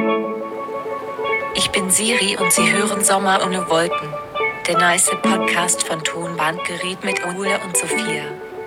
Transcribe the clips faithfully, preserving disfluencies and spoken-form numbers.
Ich bin Siri und Sie hören Sommer ohne Wolken. Der nice Podcast von Tonbandgerät mit Ole und Sophia.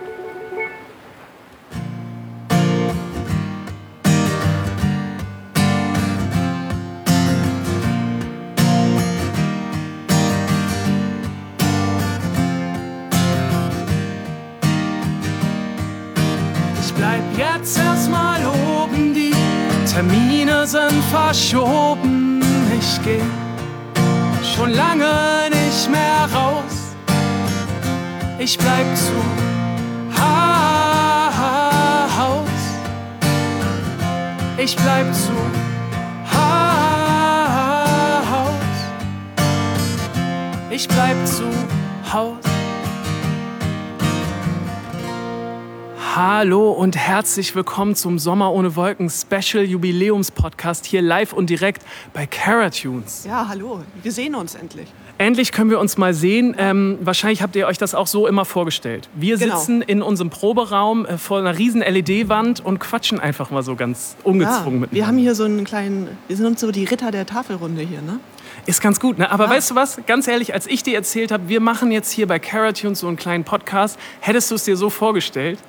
Ich bleib jetzt erstmal oben, die Termine sind verschoben. Ich geh schon lange nicht mehr raus. Ich bleib zu Haus. Ich bleib zu Haus. Ich bleib zu Haus. Hallo und herzlich willkommen zum Sommer ohne Wolken Special Jubiläums-Podcast hier live und direkt bei Caratunes. Ja, hallo, wir sehen uns endlich. Endlich können wir uns mal sehen. Ähm, wahrscheinlich habt ihr euch das auch so immer vorgestellt. Wir Genau. sitzen in unserem Proberaum äh, vor einer riesen L E D-Wand und quatschen einfach mal so ganz ungezwungen Ja, miteinander. wir haben hier so einen kleinen, wir sind uns so die Ritter der Tafelrunde hier, ne? Ist ganz gut, ne? Aber Ja. weißt du was? Ganz ehrlich, als ich dir erzählt habe, wir machen jetzt hier bei Caratunes so einen kleinen Podcast, hättest du es dir so vorgestellt?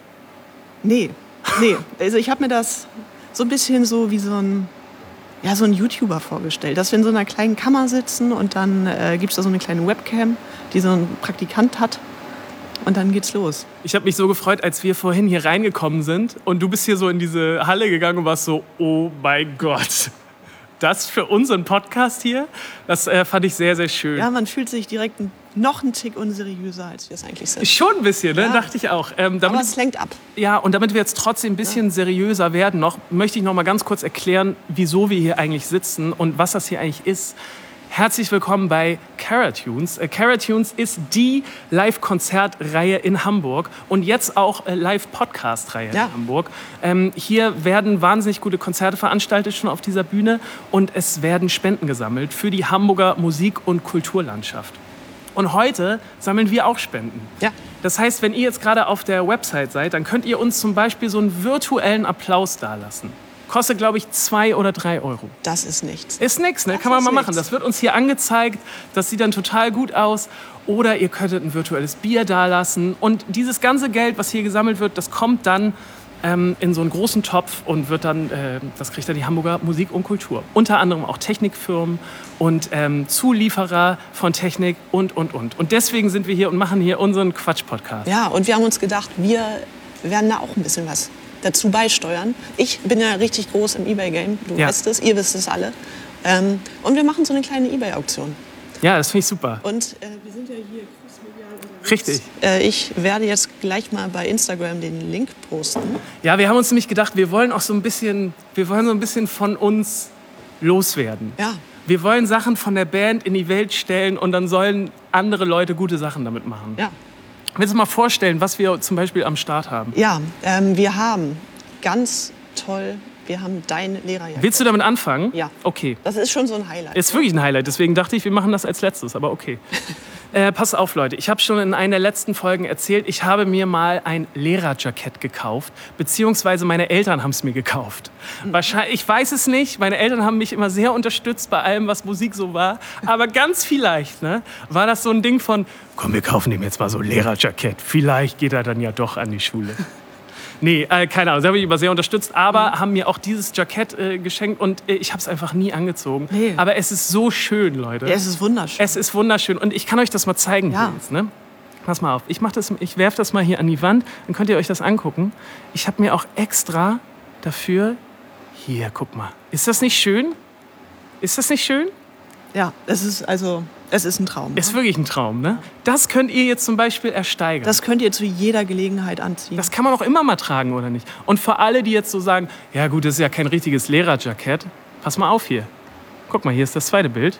Nee, nee. Also ich habe mir das so ein bisschen so wie so ein, ja, so ein YouTuber vorgestellt, dass wir in so einer kleinen Kammer sitzen und dann äh, gibt es da so eine kleine Webcam, die so ein Praktikant hat und dann geht's los. Ich habe mich so gefreut, als wir vorhin hier reingekommen sind und du bist hier so in diese Halle gegangen und warst so, oh mein Gott, das für unseren Podcast hier, das äh, fand ich sehr, sehr schön. Ja, man fühlt sich direkt noch einen Tick unseriöser, als wir es eigentlich sind. Schon ein bisschen, ne? Ja. Dachte ich auch. Ähm, damit, Aber es lenkt ab. ja, und damit wir jetzt trotzdem ein bisschen seriöser werden noch, möchte ich noch mal ganz kurz erklären, wieso wir hier eigentlich sitzen und was das hier eigentlich ist. Herzlich willkommen bei Caratunes. Äh, Caratunes ist die Live-Konzertreihe in Hamburg und jetzt auch äh, Live-Podcast-Reihe Ja. in Hamburg. Ähm, hier werden wahnsinnig gute Konzerte veranstaltet schon auf dieser Bühne und es werden Spenden gesammelt für die Hamburger Musik- und Kulturlandschaft. Und heute sammeln wir auch Spenden. Ja. Das heißt, wenn ihr jetzt gerade auf der Website seid, dann könnt ihr uns zum Beispiel so einen virtuellen Applaus dalassen. Kostet, glaube ich, zwei oder drei Euro. Das ist nichts. Ist nix, ne? Das Kann man ist mal machen. nichts. Das wird uns hier angezeigt. Das sieht dann total gut aus. Oder ihr könntet ein virtuelles Bier dalassen. Und dieses ganze Geld, was hier gesammelt wird, das kommt dann ähm, in so einen großen Topf und wird dann, äh, das kriegt dann die Hamburger Musik und Kultur. Unter anderem auch Technikfirmen und ähm, Zulieferer von Technik und, und, und. Und deswegen sind wir hier und machen hier unseren Quatsch-Podcast. Ja, und wir haben uns gedacht, wir werden da auch ein bisschen was dazu beisteuern. Ich bin ja richtig groß im eBay-Game, du Ja. weißt es, ihr wisst es alle. Ähm, und wir machen so eine kleine eBay-Auktion. Ja, das finde ich super. Und äh, wir sind ja hier crossmedial unterwegs. Richtig. Äh, ich werde jetzt gleich mal bei Instagram den Link posten. Ja, wir haben uns nämlich gedacht, wir wollen auch so ein bisschen, wir wollen so ein bisschen von uns loswerden. Ja, Wir wollen Sachen von der Band in die Welt stellen und dann sollen andere Leute gute Sachen damit machen. ja. Willst du mal vorstellen, was wir zum Beispiel am Start haben? Ja, ähm, wir haben ganz toll, wir haben dein Lehrerjacke. Willst du damit anfangen? Ja. Okay. Das ist schon so ein Highlight. Ist wirklich ein Highlight, deswegen dachte ich, wir machen das als letztes, aber okay. äh, pass auf, Leute, ich habe schon in einer der letzten Folgen erzählt, ich habe mir mal ein Lehrerjackett gekauft, beziehungsweise meine Eltern haben es mir gekauft. Wahrscheinlich, ich weiß es nicht, meine Eltern haben mich immer sehr unterstützt bei allem, was Musik so war, aber ganz vielleicht ne, war das so ein Ding von, komm, wir kaufen ihm jetzt mal so ein Lehrerjackett, vielleicht geht er dann ja doch an die Schule. Nee, äh, keine Ahnung, sie haben mich immer sehr unterstützt, aber haben mir auch dieses Jackett äh, geschenkt und äh, ich habe es einfach nie angezogen. Nee. Aber es ist so schön, Leute. Ja, es ist wunderschön. Es ist wunderschön und ich kann euch das mal zeigen. Ja. Hier jetzt, ne? Pass mal auf, ich, mach das, ich werfe das mal hier an die Wand, dann könnt ihr euch das angucken. Ich habe mir auch extra dafür, hier, guck mal. Ist das nicht schön? Ist das nicht schön? Ja, es ist also, es ist ein Traum. Ist wirklich ein Traum, ne? Das könnt ihr jetzt zum Beispiel ersteigern. Das könnt ihr zu jeder Gelegenheit anziehen. Das kann man auch immer mal tragen, oder nicht? Und für alle, die jetzt so sagen, ja gut, das ist ja kein richtiges Lehrerjackett, pass mal auf hier. Guck mal, hier ist das zweite Bild.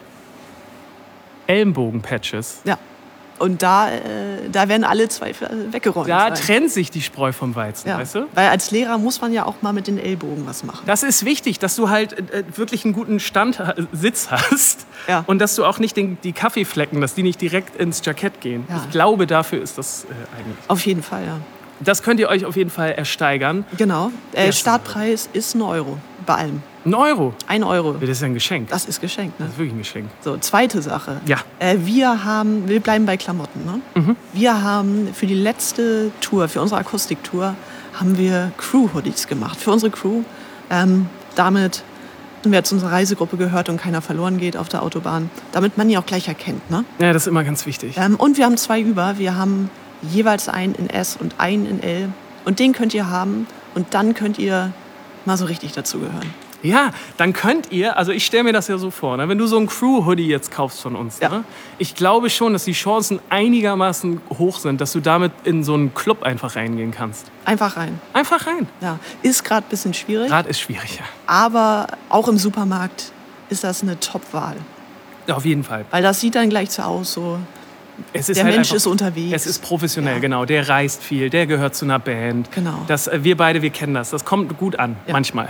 Ellenbogen-Patches. Ja. Und da, äh, da werden alle Zweifel weggeräumt. Da sein. trennt sich die Spreu vom Weizen, ja. weißt du? Weil als Lehrer muss man ja auch mal mit den Ellbogen was machen. Das ist wichtig, dass du halt äh, wirklich einen guten Stand, äh, Sitz hast Ja. und dass du auch nicht den, die Kaffeeflecken, dass die nicht direkt ins Jackett gehen. Ja. Ich glaube, dafür ist das äh, eigentlich. Auf jeden Fall, ja. Das könnt ihr euch auf jeden Fall ersteigern. Genau. Äh, Erste Startpreis ist ein Euro bei allem. Ein Euro? Ein Euro. Das ist ja ein Geschenk. Das ist Geschenk, ne? Das ist wirklich ein Geschenk. So, zweite Sache. Ja. Äh, wir haben, wir bleiben bei Klamotten, ne? Mhm. Wir haben für die letzte Tour, für unsere Akustiktour, haben wir Crew-Hoodies gemacht. Für unsere Crew. Ähm, damit haben wir jetzt unsere Reisegruppe gehört und keiner verloren geht auf der Autobahn. Damit man die auch gleich erkennt, ne? Ja, das ist immer ganz wichtig. Ähm, und wir haben zwei über. Wir haben jeweils einen in S und einen in L. Und den könnt ihr haben. Und dann könnt ihr mal so richtig dazugehören. Ja, dann könnt ihr, also ich stelle mir das ja so vor, ne, wenn du so ein Crew-Hoodie jetzt kaufst von uns, Ja. ne, ich glaube schon, dass die Chancen einigermaßen hoch sind, dass du damit in so einen Club einfach reingehen kannst. Einfach rein. Einfach rein. Ja. Ist gerade ein bisschen schwierig. Rad ist schwierig, ja. Aber auch im Supermarkt ist das eine Top-Wahl. Ja, auf jeden Fall. Weil das sieht dann gleich so aus, so Es ist der halt Mensch einfach, ist unterwegs. Es ist professionell, Ja. genau. Der reist viel, der gehört zu einer Band. Genau. Das, äh, wir beide, wir kennen das. Das kommt gut an, Ja. manchmal.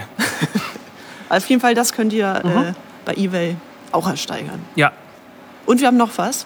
Auf jeden Fall, das könnt ihr Mhm. äh, bei eBay auch ersteigern. Ja. Und wir haben noch was.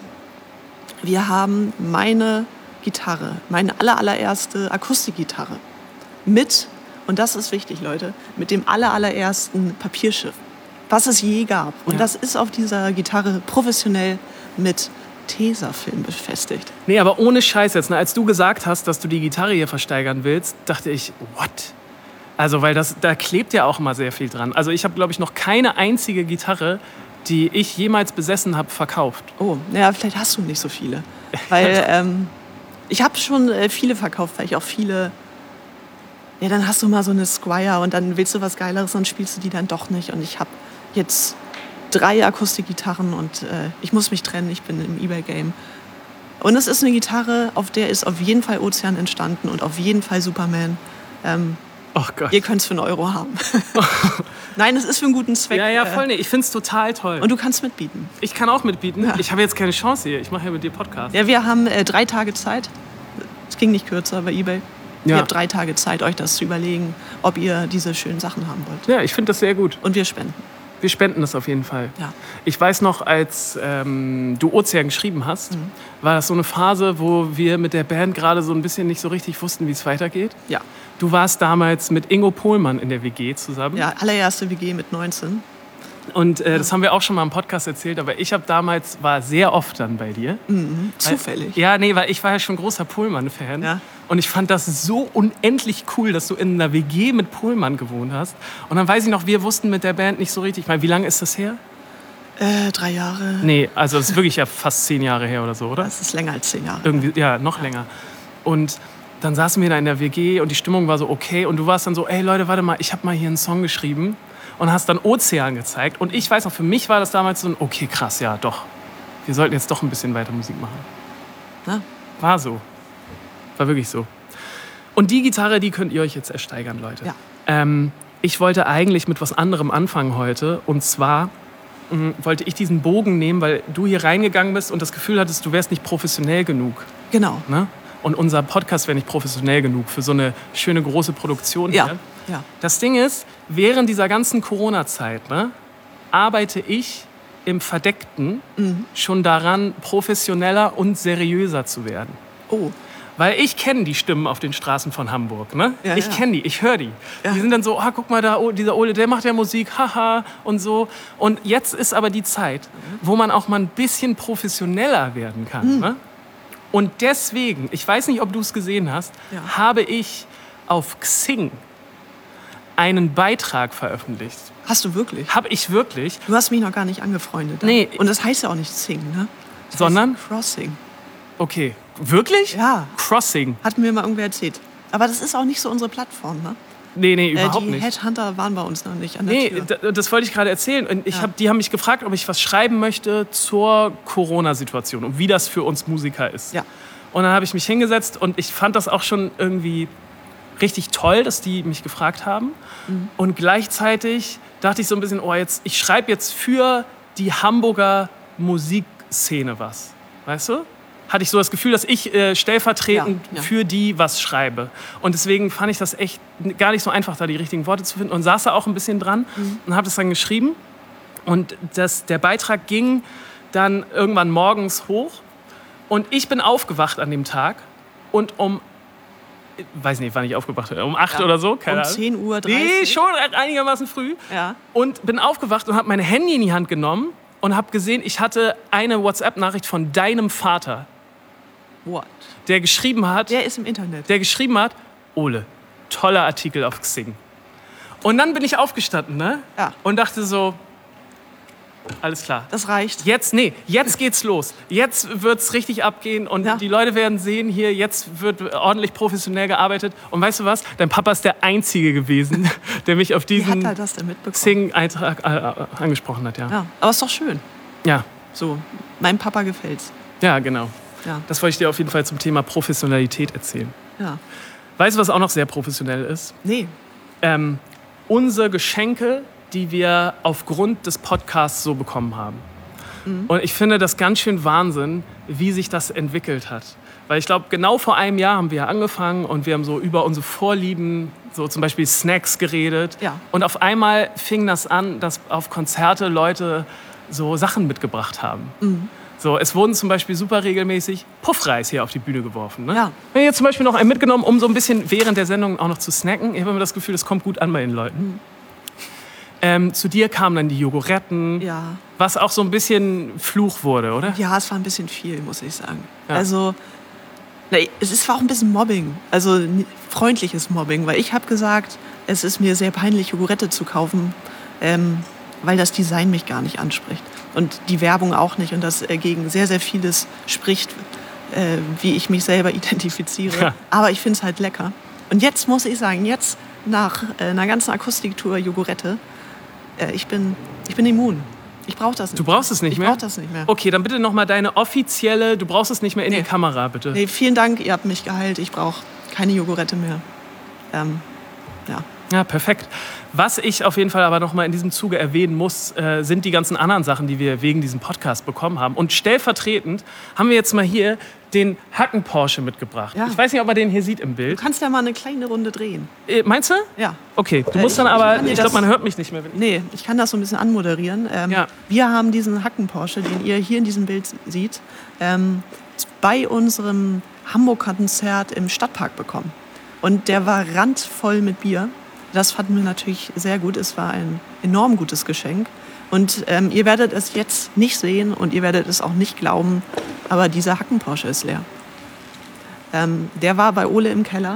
Wir haben meine Gitarre, meine aller, allererste Akustikgitarre mit, und das ist wichtig, Leute, mit dem aller, allerersten Papierschiff, was es je gab. Und Ja. das ist auf dieser Gitarre professionell mit Tesafilm befestigt. Nee, aber ohne Scheiß jetzt. Ne? Als du gesagt hast, dass du die Gitarre hier versteigern willst, dachte ich, what? Also, weil das, da klebt ja auch immer sehr viel dran. Also ich habe, glaube ich, noch keine einzige Gitarre, die ich jemals besessen habe, verkauft. Oh, naja, vielleicht hast du nicht so viele. Weil ähm, ich habe schon äh, viele verkauft, weil ich auch viele... Ja, dann hast du mal so eine Squire und dann willst du was Geileres, dann spielst du die dann doch nicht. Und ich habe jetzt drei Akustikgitarren und äh, ich muss mich trennen, ich bin im eBay-Game. Und es ist eine Gitarre, auf der ist auf jeden Fall Ozean entstanden und auf jeden Fall Superman. Ähm, Oh Gott. ihr könnt es für einen Euro haben. Nein, es ist für einen guten Zweck. Ja, ja, äh, voll. Nee, ich finde es total toll. Und du kannst mitbieten. Ich kann auch mitbieten. Ja. Ich habe jetzt keine Chance hier. Ich mache ja mit dir Podcast. Ja, wir haben äh, drei Tage Zeit. Es ging nicht kürzer bei eBay. Ja. Ihr habt drei Tage Zeit, euch das zu überlegen, ob ihr diese schönen Sachen haben wollt. Ja, ich finde das sehr gut. Und wir spenden. Wir spenden das auf jeden Fall. Ja. Ich weiß noch, als ähm, du Ozean geschrieben hast, Mhm. war das so eine Phase, wo wir mit der Band gerade so ein bisschen nicht so richtig wussten, wie es weitergeht. Ja. Du warst damals mit Ingo Pohlmann in der W G zusammen. Ja, allererste W G mit neunzehn. Und äh, das haben wir auch schon mal im Podcast erzählt, aber ich habe damals, war sehr oft dann bei dir. Mhm. Weil- Zufällig. Ja, nee, weil ich war ja schon großer Pohlmann-Fan. Ja. Und ich fand das so unendlich cool, dass du in einer W G mit Pohlmann gewohnt hast. Und dann weiß ich noch, wir wussten mit der Band nicht so richtig. Ich meine, wie lange ist das her? Äh, drei Jahre. Nee, also das ist wirklich ja fast zehn Jahre her oder so, oder? Das ist länger als zehn Jahre. Irgendwie, ja, noch länger. Und dann saßen wir da in der W G und die Stimmung war so okay. Und du warst dann so, ey Leute, warte mal, ich habe mal hier einen Song geschrieben. Und hast dann Ozean gezeigt. Und ich weiß noch, für mich war das damals so ein, okay, krass, ja, doch. Wir sollten jetzt doch ein bisschen weiter Musik machen. Na? War so. War wirklich so. Und die Gitarre, die könnt ihr euch jetzt ersteigern, Leute. Ja. Ähm, ich wollte eigentlich mit was anderem anfangen heute. Und zwar mh, wollte ich diesen Bogen nehmen, weil du hier reingegangen bist und das Gefühl hattest, du wärst nicht professionell genug. Genau. Ne? Und unser Podcast wäre nicht professionell genug für so eine schöne große Produktion Ja. hier. Ja. Das Ding ist, während dieser ganzen Corona-Zeit ne, arbeite ich im Verdeckten Mhm. schon daran, professioneller und seriöser zu werden. Oh. Weil ich kenne die Stimmen auf den Straßen von Hamburg. Ne? Ja, ich ja. kenne die, ich höre die. Ja. Die sind dann so, ah, guck mal da, oh, dieser Ole, der macht ja Musik, haha und so. Und jetzt ist aber die Zeit, wo man auch mal ein bisschen professioneller werden kann. Mhm. Ne? Und deswegen, ich weiß nicht, ob du es gesehen hast, Ja. habe ich auf Xing einen Beitrag veröffentlicht. Hast du wirklich? Habe ich wirklich, Du hast mich noch gar nicht angefreundet. Nee. Und das heißt ja auch nicht Sing, ne? Das Sondern? heißt Crossing. okay, wirklich? Ja. Crossing. Hat mir mal irgendwer erzählt. Aber das ist auch nicht so unsere Plattform, ne? Nee, nee, Äh, überhaupt die nicht. Headhunter waren bei uns noch nicht an der Nee, Tür. d- das wollte ich gerade erzählen. Und ich Ja. hab, die haben mich gefragt, ob ich was schreiben möchte zur Corona-Situation und wie das für uns Musiker ist. Ja. Und dann habe ich mich hingesetzt und ich fand das auch schon irgendwie richtig toll, dass die mich gefragt haben. Mhm. Und gleichzeitig dachte ich so ein bisschen, oh, jetzt, ich schreibe jetzt für die Hamburger Musikszene was. Weißt du? Hatte ich so das Gefühl, dass ich äh, stellvertretend Ja, ja. für die was schreibe. Und deswegen fand ich das echt gar nicht so einfach, da die richtigen Worte zu finden. Und saß da auch ein bisschen dran Mhm. und habe das dann geschrieben. Und das, der Beitrag ging dann irgendwann morgens hoch. Und ich bin aufgewacht an dem Tag. Und um weiß nicht, wann ich aufgewacht bin, um acht Ja. oder so. Keine Um Ahnung. zehn Uhr dreißig. Nee, schon einigermaßen früh. Ja. Und bin aufgewacht und habe mein Handy in die Hand genommen und habe gesehen, ich hatte eine WhatsApp-Nachricht von deinem Vater, What? der geschrieben hat, Der ist im Internet. der geschrieben hat, Ole, toller Artikel auf Xing. Und dann bin ich aufgestanden, ne? Ja. Und dachte so, alles klar. Das reicht. Jetzt, nee, jetzt geht's los. Jetzt wird's richtig abgehen und Ja. die Leute werden sehen, hier, jetzt wird ordentlich professionell gearbeitet. Und weißt du was? Dein Papa ist der Einzige gewesen, der mich auf Wie hat diesen er das denn mitbekommen? Xing-Eintrag äh, angesprochen hat, ja. Ja, aber ist doch schön. Ja, So, meinem Papa gefällt's. ja, genau. Ja, Das wollte ich dir auf jeden Fall zum Thema Professionalität erzählen. ja. Weißt du, was auch noch sehr professionell ist? Nee, Ähm, unsere Geschenke, die wir aufgrund des Podcasts so bekommen haben. Und ich finde das ganz schön Wahnsinn, wie sich das entwickelt hat. Weil ich glaube, genau vor einem Jahr haben wir angefangen und wir haben so über unsere Vorlieben, so zum Beispiel Snacks geredet. Ja. Und auf einmal fing das an, dass auf Konzerte Leute so Sachen mitgebracht haben. So, es wurden zum Beispiel super regelmäßig Puffreis hier auf die Bühne geworfen. Ne? Ja. Wir haben jetzt zum Beispiel noch einen mitgenommen, um so ein bisschen während der Sendung auch noch zu snacken. Ich habe immer das Gefühl, das kommt gut an bei den Leuten. Ähm, zu dir kamen dann die Jogoretten, ja. was auch so ein bisschen Fluch wurde, oder? Ja, es war ein bisschen viel, muss ich sagen. Ja. Also, na, es ist- war auch ein bisschen Mobbing. Also n- freundliches Mobbing, weil ich habe gesagt, es ist mir sehr peinlich, Jogurette zu kaufen, ähm, weil das Design mich gar nicht anspricht. Und die Werbung auch nicht. Und das äh, gegen sehr, sehr vieles spricht, äh, wie ich mich selber identifiziere. Ja. Aber ich finde es halt lecker. Und jetzt muss ich sagen, jetzt nach äh, einer ganzen Akustiktour Jogurette, äh, ich, bin, ich bin immun. Ich brauche das nicht. Du brauchst es nicht ich mehr? Ich brauche das nicht mehr. Okay, dann bitte nochmal deine offizielle, du brauchst es nicht mehr in Nee. die Kamera, bitte. Nee, vielen Dank, ihr habt mich geheilt. Ich brauche keine Jogurette mehr. Ähm, ja. Ja, perfekt. Was ich auf jeden Fall aber nochmal in diesem Zuge erwähnen muss, äh, sind die ganzen anderen Sachen, die wir wegen diesem Podcast bekommen haben. Und stellvertretend haben wir jetzt mal hier den Hacken-Porsche mitgebracht. Ja. Ich weiß nicht, ob man den hier sieht im Du Bild. kannst ja mal eine kleine Runde drehen. Äh, meinst du? Ja. Okay, du Äh, musst ich- dann ich aber, kann dir ich glaube, das- man hört mich nicht mehr. Wenn ich Nee, ich kann das so ein bisschen anmoderieren. Ähm, Ja. Wir haben diesen Hacken-Porsche, den ihr hier in diesem Bild seht, ähm, bei unserem Hamburg-Konzert im Stadtpark bekommen. Und der war randvoll mit Bier. Das fanden wir natürlich sehr gut. Es war ein enorm gutes Geschenk. Und ähm, ihr werdet es jetzt nicht sehen und ihr werdet es auch nicht glauben, aber dieser Hacken-Porsche ist leer. Ähm, der war bei Ole im Keller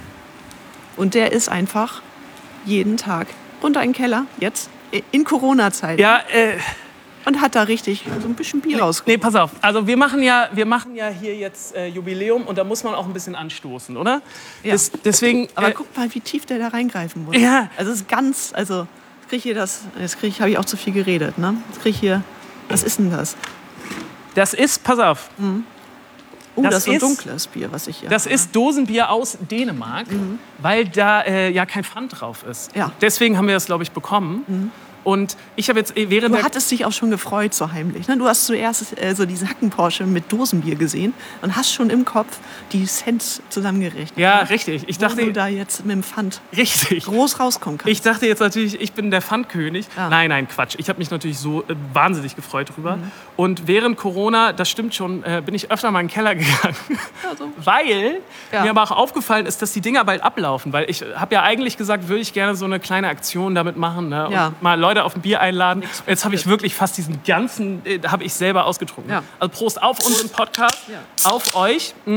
und der ist einfach jeden Tag runter in den Keller, jetzt in Corona-Zeiten, ja, äh, und hat da richtig so ein bisschen Bier rausgeholt. nee, pass auf. Also wir machen ja, wir machen ja hier jetzt äh, Jubiläum und da muss man auch ein bisschen anstoßen, oder? Ja. Des, deswegen, Aber äh, guck mal, wie tief der da reingreifen muss. Ja. Also es ist ganz, also jetzt krieg ich hier das, jetzt krieg ich, habe ich auch zu viel geredet, ne? Jetzt krieg ich hier, was ist denn das? das ist, pass auf, Oh, Das das, ist so ein ist- dunkles Bier, was ich hier das habe. ist Dosenbier aus Dänemark, weil da äh, ja kein Pfand drauf ist. Ja. Deswegen haben wir das, glaube ich, bekommen. Und ich habe jetzt äh, während Du der... hattest dich auch schon gefreut, so heimlich. Ne? Du hast zuerst äh, so diesen Hacken-Porsche mit Dosenbier gesehen und hast schon im Kopf die Cents zusammengerechnet. Ja, ne? richtig. Ich Wo du dachte, da jetzt mit dem Pfand richtig. groß rauskommen kannst. Ich dachte jetzt natürlich, ich bin der Pfandkönig. Ja. Nein, nein, Quatsch. Ich habe mich natürlich so äh, wahnsinnig gefreut drüber. Mhm. Und während Corona, das stimmt schon, äh, bin ich öfter mal in den Keller gegangen. Also, Weil Ja. mir aber auch aufgefallen ist, dass die Dinger bald ablaufen. Weil ich habe ja eigentlich gesagt, würde ich gerne so eine kleine Aktion damit machen. Ne? Und Ja. mal Leute auf ein Bier einladen. Nichts Jetzt habe ich passiert. wirklich fast diesen ganzen, äh, habe ich selber ausgetrunken. Ja. Also Prost auf unseren Podcast, Ja. auf euch. Mm.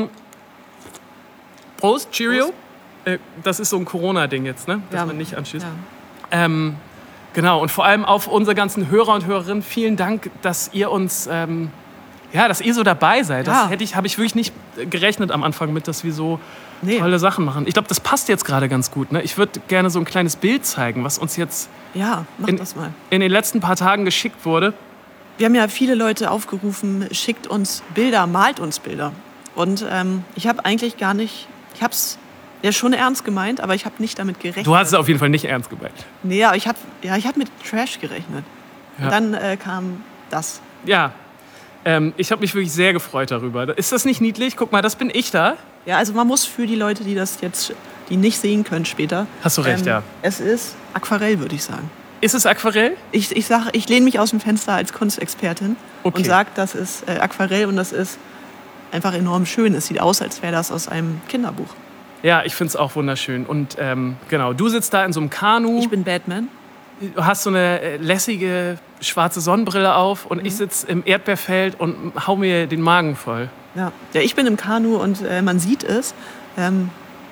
Prost, Cheerio. Prost. Äh, das ist so ein Corona-Ding jetzt, ne? dass ja, man nicht anschließt. Ja. Ähm, genau, und vor allem auf unsere ganzen Hörer und Hörerinnen, vielen Dank, dass ihr uns, ähm, ja, dass ihr so dabei seid. Das Ja. hätte ich, habe ich wirklich nicht gerechnet am Anfang mit, dass wir so Nee. tolle Sachen machen. Ich glaube, das passt jetzt gerade ganz gut. Ne? Ich würde gerne so ein kleines Bild zeigen, was uns jetzt Ja, mach in, das mal. in den letzten paar Tagen geschickt wurde. Wir haben ja viele Leute aufgerufen, schickt uns Bilder, malt uns Bilder. Und ähm, ich habe eigentlich gar nicht, ich habe es ja schon ernst gemeint, aber ich habe nicht damit gerechnet. Du hast es auf jeden Fall nicht ernst gemeint. Nee, aber ich habe ja, ich hab mit Trash gerechnet. Ja. Und dann äh, kam das. Ja, ähm, ich habe mich wirklich sehr gefreut darüber. Ist das nicht niedlich? Guck mal, das bin ich da. Ja, also man muss für die Leute, die das jetzt, die nicht sehen können später. Hast du recht, ja. Es ist Aquarell, würde ich sagen. Ist es Aquarell? Ich, ich sage, ich lehne mich aus dem Fenster als Kunstexpertin Okay. und sage, das ist äh, Aquarell und das ist einfach enorm schön. Es sieht aus, als wäre das aus einem Kinderbuch. Ja, ich finde es auch wunderschön. Und ähm, genau, du sitzt da in so einem Kanu. Ich bin Batman. Du hast so eine äh, lässige schwarze Sonnenbrille auf und Mhm. ich sitze im Erdbeerfeld und hau mir den Magen voll. Ja, ja ich bin im Kanu und äh, man sieht es. Ähm,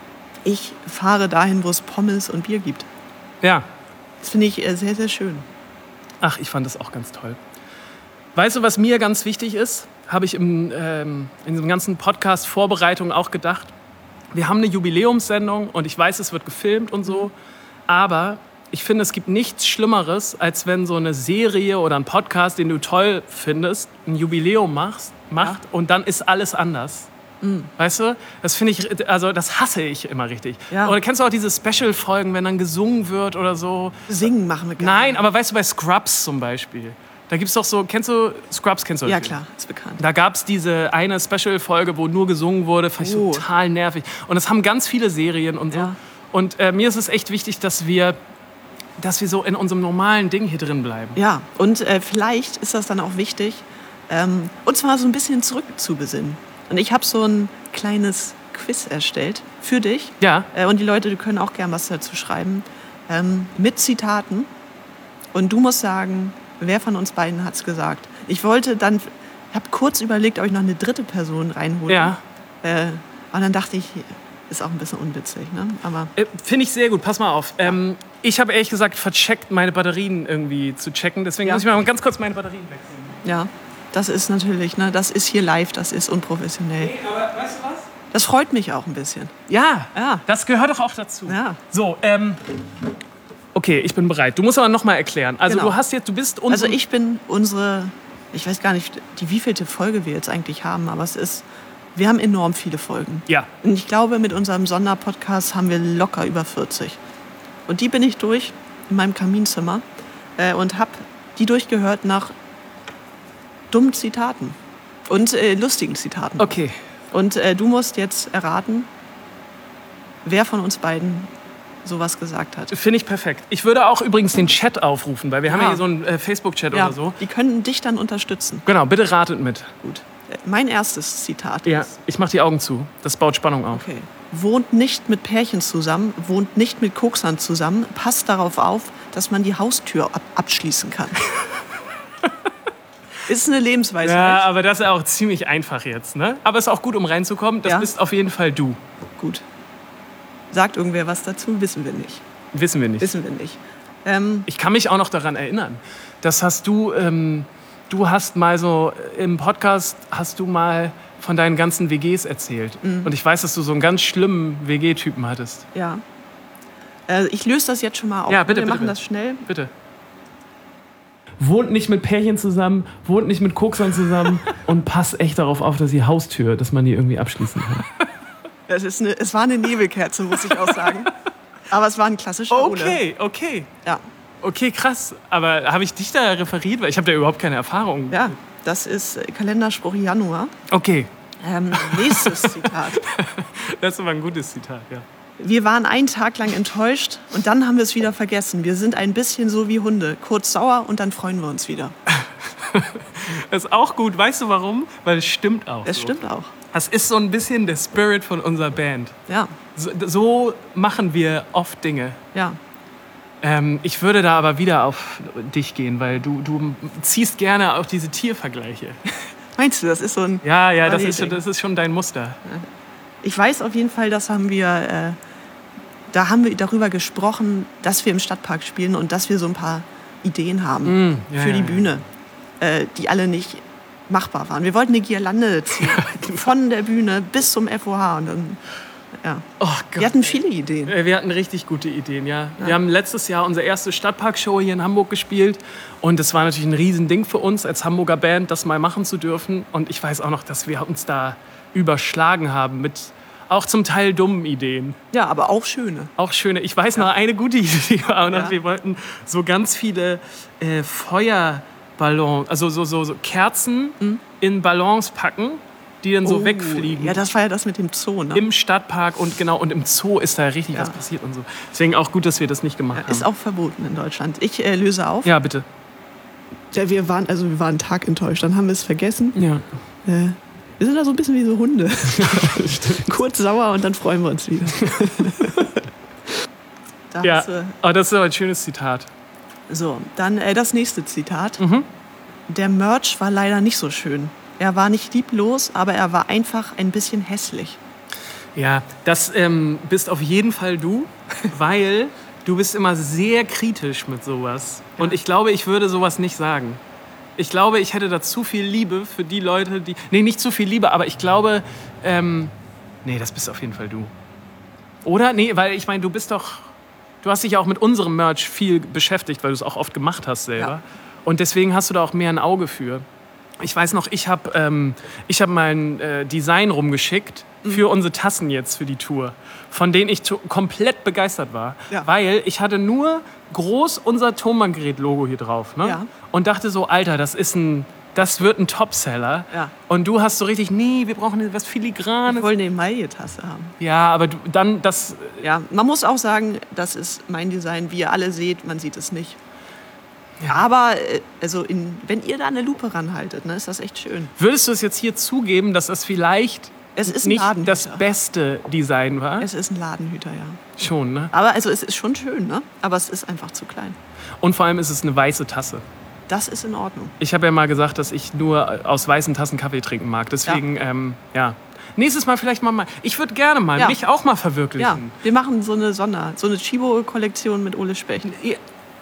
ich fahre dahin, wo es Pommes und Bier gibt. Ja, Das finde ich äh, sehr, sehr schön. ach, ich fand das auch ganz toll. Weißt du, was mir ganz wichtig ist? Habe ich im, ähm, in diesem ganzen Podcast Vorbereitung auch gedacht. Wir haben eine Jubiläumssendung und ich weiß, es wird gefilmt und so. Aber ich finde, es gibt nichts Schlimmeres, als wenn so eine Serie oder ein Podcast, den du toll findest, ein Jubiläum machst, macht und dann ist alles anders. Weißt du? Das finde ich, also das hasse ich immer richtig. Ja. Oder kennst du auch diese Special-Folgen, wenn dann gesungen wird oder so? Singen machen wir gar Nein, nicht. aber weißt du, bei Scrubs zum Beispiel, da gibt es doch so, kennst du, Scrubs kennst du? Ja, natürlich? klar, ist bekannt. Da gab es diese eine Special-Folge, wo nur gesungen wurde, fand ich Oh. total nervig. Und das haben ganz viele Serien und so. Ja. Und äh, mir ist es echt wichtig, dass wir, dass wir so in unserem normalen Ding hier drin bleiben. Ja, und äh, vielleicht ist das dann auch wichtig, ähm, uns mal so ein bisschen zurückzubesinnen. Und ich habe so ein kleines Quiz erstellt für dich. Ja, Äh, und die Leute die können auch gern was dazu schreiben. Ähm, mit Zitaten. Und du musst sagen, wer von uns beiden hat es gesagt. Ich wollte dann, habe kurz überlegt, ob ich noch eine dritte Person reinhole. ja. Äh, und dann dachte ich, ist auch ein bisschen unwitzig. Ne? Aber Äh, Finde ich sehr gut, pass mal auf. Ähm, ich habe ehrlich gesagt vercheckt, meine Batterien irgendwie zu checken. Deswegen Ja. muss ich mal ganz kurz meine Batterien wechseln. ja, das ist natürlich, ne, das ist hier live, das ist unprofessionell. Aber weißt du was? Das freut mich auch ein bisschen. Ja, Ja. das gehört doch auch dazu. Ja. So, ähm, okay, ich bin bereit. Du musst aber noch mal erklären. Also Genau. du hast jetzt, du bist unser... Also ich bin unsere, ich weiß gar nicht, die wievielte Folge wir jetzt eigentlich haben, aber es ist, wir haben enorm viele Folgen. Ja, Und ich glaube, mit unserem Sonderpodcast haben wir locker über vierzig. Und die bin ich durch in meinem Kaminzimmer äh, und habe die durchgehört nach dummen Zitaten und äh, lustigen Zitaten. okay. Und äh, du musst jetzt erraten, wer von uns beiden sowas gesagt hat. Finde ich perfekt. Ich würde auch übrigens den Chat aufrufen, weil wir haben ja Ja. hier so einen äh, Facebook-Chat Ja, oder so. die können dich dann unterstützen. Genau, bitte ratet mit. Gut. Äh, Mein erstes Zitat Ja, ist, ich mache die Augen zu. Das baut Spannung auf. okay. Wohnt nicht mit Pärchen zusammen, wohnt nicht mit Koksern zusammen, passt darauf auf, dass man die Haustür ab abschließen kann. Ist eine Lebensweise. Ja, aber das ist auch ziemlich einfach jetzt, ne? Aber ist auch gut, um reinzukommen. Das Ja. bist auf jeden Fall du. Gut. Sagt irgendwer was dazu? Wissen wir nicht. Wissen wir nicht. Wissen wir nicht. Ähm, Ich kann mich auch noch daran erinnern. Das hast du, ähm, du hast mal so im Podcast hast du mal von deinen ganzen W Gs erzählt. Mhm. Und ich weiß, dass du so einen ganz schlimmen W G-Typen hattest. ja. Äh, ich löse das jetzt schon mal auf. Ja, bitte, wir bitte, machen bitte. das schnell. Bitte. Wohnt nicht mit Pärchen zusammen, wohnt nicht mit Koksern zusammen und passt echt darauf auf, dass die Haustür, dass man die irgendwie abschließen kann. Es, ist eine, es war eine Nebelkerze, muss ich auch sagen. Aber es war ein klassischer Ole. Okay, okay. Ja. Okay, krass. Aber habe ich dich da referiert? Weil ich habe da überhaupt keine Erfahrung. ja, das ist äh, Kalenderspruch Januar. Okay, Ähm, nächstes Zitat. das ist aber ein gutes Zitat, ja. Wir waren einen Tag lang enttäuscht und dann haben wir es wieder vergessen. Wir sind ein bisschen so wie Hunde. Kurz sauer und dann freuen wir uns wieder. Das ist auch gut. Weißt du warum? Weil es stimmt auch. Das so. stimmt auch. Das ist so ein bisschen der Spirit von unserer Band. Ja, So, so machen wir oft Dinge. ja. Ähm, ich würde da aber wieder auf dich gehen, weil du, du ziehst gerne auf diese Tiervergleiche. Meinst du, das ist so ein... Ja, ja, das Nee, ist, schon, das ist schon dein Muster. Ich weiß auf jeden Fall, das haben wir, äh, da haben wir darüber gesprochen, dass wir im Stadtpark spielen und dass wir so ein paar Ideen haben Mm, ja, für die ja, ja. Bühne, äh, die alle nicht machbar waren. Wir wollten eine Girlande ziehen, von der Bühne bis zum F O H. Und dann, ja. Oh Gott. Wir hatten viele Ideen. Äh, Wir hatten richtig gute Ideen, ja. Wir haben letztes Jahr unsere erste Stadtparkshow hier in Hamburg gespielt. Und es war natürlich ein Riesending für uns als Hamburger Band, das mal machen zu dürfen. Und ich weiß auch noch, dass wir uns da überschlagen haben mit auch zum Teil dummen Ideen. Ja, aber auch schöne. Auch schöne. Ich weiß noch, eine gute Idee war auch noch, Ja. wir wollten so ganz viele äh, Feuerballons, also so, so, so Kerzen in Ballons packen, die dann so Oh, wegfliegen. Ja, das war ja das mit dem Zoo, ne? Im Stadtpark und genau und im Zoo ist da richtig Ja. was passiert und so. Deswegen auch gut, dass wir das nicht gemacht haben. Ist auch verboten in Deutschland. Ich äh, löse auf. Ja, bitte. Ja, wir waren, also wir waren einen Tag enttäuscht. Dann haben wir es vergessen. Ja. Äh, Wir sind da so ein bisschen wie so Hunde. Kurz sauer und dann freuen wir uns wieder. Da Ja, hast du- aber das ist aber ein schönes Zitat. So, dann äh, das nächste Zitat. Mhm. Der Merch war leider nicht so schön. Er war nicht lieblos, aber er war einfach ein bisschen hässlich. Ja, das ähm, bist auf jeden Fall du, weil du bist immer sehr kritisch mit sowas. Und ich glaube, ich würde sowas nicht sagen. Ich glaube, ich hätte da zu viel Liebe für die Leute, die... Nee, nicht zu viel Liebe, aber ich glaube... Ähm, nee, das bist auf jeden Fall du. Oder? Nee, weil ich meine, du bist doch... Du hast dich ja auch mit unserem Merch viel beschäftigt, weil du es auch oft gemacht hast selber. Ja. Und deswegen hast du da auch mehr ein Auge für. Ich weiß noch, ich habe ähm, ich hab mal ein äh, Design rumgeschickt für unsere Tassen jetzt, für die Tour, von denen ich to- komplett begeistert war. Ja. Weil ich hatte nur groß unser Tonbandgerät-Logo hier drauf. Ne? Ja. Und dachte so, Alter, das ist ein... Das wird ein Topseller. Ja. Und du hast so richtig, nee, wir brauchen was Filigranes. Wir wollen eine Emaille-Tasse haben. Ja, aber du, dann das... Ja, man muss auch sagen, das ist mein Design, wie ihr alle seht, man sieht es nicht. Aber äh, also in, wenn ihr da eine Lupe ranhaltet, ne, ist das echt schön. Würdest du es jetzt hier zugeben, dass das vielleicht Es ist ein nicht Ladenhüter. das beste Design war? Es ist ein Ladenhüter, ja. Schon, ne? Aber also es ist schon schön, ne? Aber es ist einfach zu klein. Und vor allem ist es eine weiße Tasse. Das ist in Ordnung. Ich habe ja mal gesagt, dass ich nur aus weißen Tassen Kaffee trinken mag. Deswegen, ja. Ähm, ja. Nächstes Mal vielleicht mal mal. Ich würde gerne mal Ja. mich auch mal Ja, verwirklichen. wir machen so eine Sonder, so eine Chibo-Kollektion mit Ole Specht. Ja.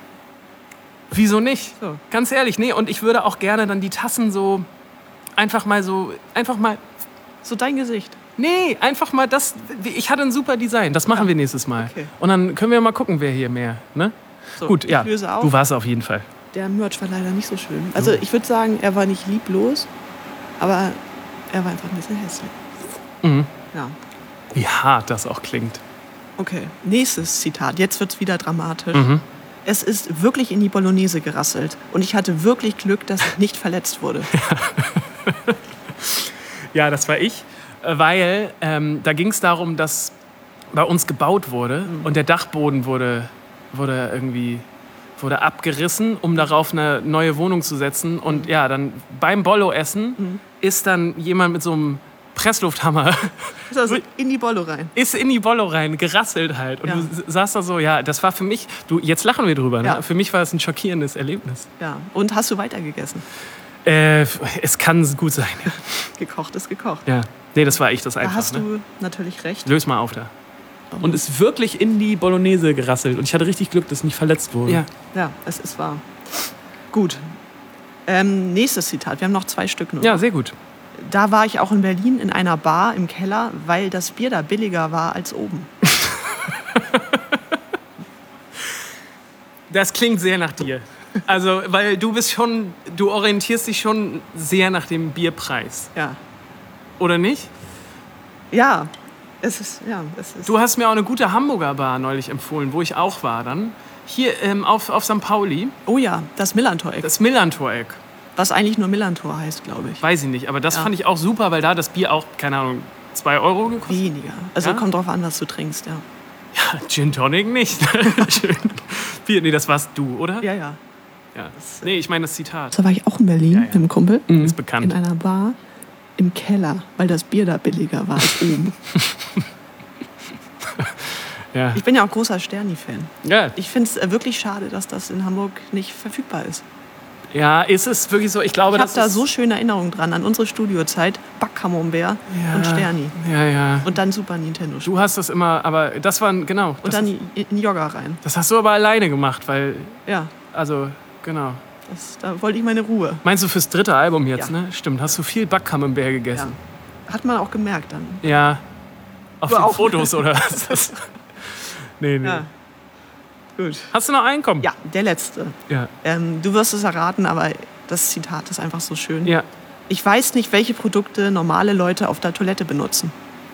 Wieso nicht? So. Ganz ehrlich, nee. Und ich würde auch gerne dann die Tassen so einfach mal so, einfach mal, So dein Gesicht. nee, einfach mal das. Ich hatte ein super Design. Das machen wir nächstes Mal. Okay. Und dann können wir mal gucken, wer hier mehr. Ne? So, Gut, ich ja. löse auf. Du warst auf jeden Fall. Der Merch war leider nicht so schön. Also ich würde sagen, er war nicht lieblos, aber er war einfach ein bisschen hässlich. Mhm. Ja, Wie hart das auch klingt. okay. Nächstes Zitat. Jetzt wird es wieder dramatisch. Mhm. Es ist wirklich in die Bolognese gerasselt. Und ich hatte wirklich Glück, dass ich nicht verletzt wurde. Ja, das war ich, äh, weil ähm, da ging es darum, dass bei uns gebaut wurde Mhm. und der Dachboden wurde, wurde irgendwie wurde abgerissen, um darauf eine neue Wohnung zu setzen. Und ja, dann beim Bollo-Essen Mhm. ist dann jemand mit so einem Presslufthammer Also in die Bollo rein. ist in die Bollo rein, gerasselt halt. Und Ja. du saßt da so, ja, das war für mich, du, jetzt lachen wir drüber, ne? Ja. Für mich war es ein schockierendes Erlebnis. Ja. Und hast du weitergegessen? Äh, es kann gut sein, ja. Gekocht ist gekocht. ja. Nee, das war ich das Da einfach. hast ne? du natürlich recht. Löse mal auf da. Und ist wirklich in die Bolognese gerasselt. Und ich hatte richtig Glück, dass ich nicht verletzt wurde. Ja, ja, es ist wahr. Gut. Ähm, nächstes Zitat. Wir haben noch zwei Stück nur. Ja, sehr gut. Da war ich auch in Berlin in einer Bar im Keller, weil das Bier da billiger war als oben. Das klingt sehr nach dir. Also, weil du bist schon, du orientierst dich schon sehr nach dem Bierpreis. Ja. Oder nicht? Ja, es ist, ja, es ist. Du hast mir auch eine gute Hamburger Bar neulich empfohlen, wo ich auch war dann. Hier ähm, auf, auf Sankt Pauli, Oh ja, das Millantor-Eck. das Millantor-Eck. Was eigentlich nur Millantor heißt, glaube ich. Weiß ich nicht, aber das Ja. fand ich auch super, weil da das Bier auch, keine Ahnung, zwei Euro gekostet Weniger. Also Ja? kommt drauf an, was du trinkst, ja. hat. Gin Tonic nicht. Schön. Bier, nee, das warst du, oder? Ja, ja. Ja. Nee, ich meine das Zitat. Da war ich auch in Berlin Ja, ja. mit einem Kumpel. Ist bekannt. In einer Bar im Keller, weil das Bier da billiger war als oben. Ja. Ich bin ja auch großer Sterni-Fan. Ja. Ich finde es wirklich schade, dass das in Hamburg nicht verfügbar ist. Ja, ist es wirklich so? Ich glaube, Ich habe das da ist so schöne Erinnerungen dran an unsere Studiozeit. Backcamembert ja, und Sterni. Ja, ja. Und dann Super Nintendo. Du hast das immer, aber das war genau. Und Das, dann in Yoga rein. das hast du aber alleine gemacht, weil, Ja, also, genau. das, da wollte ich meine Ruhe. Meinst du fürs dritte Album jetzt, Ja. ne? Stimmt, hast du viel Backcamembert Ja. gegessen? Hat man auch gemerkt dann. Ja. Auf Du den auch. Fotos oder was? Nee, nee. Ja. Gut. Hast du noch einen? Komm. Ja, der letzte. Ja. Ähm, du wirst es erraten, aber das Zitat ist einfach so schön. Ja. Ich weiß nicht, welche Produkte normale Leute auf der Toilette benutzen.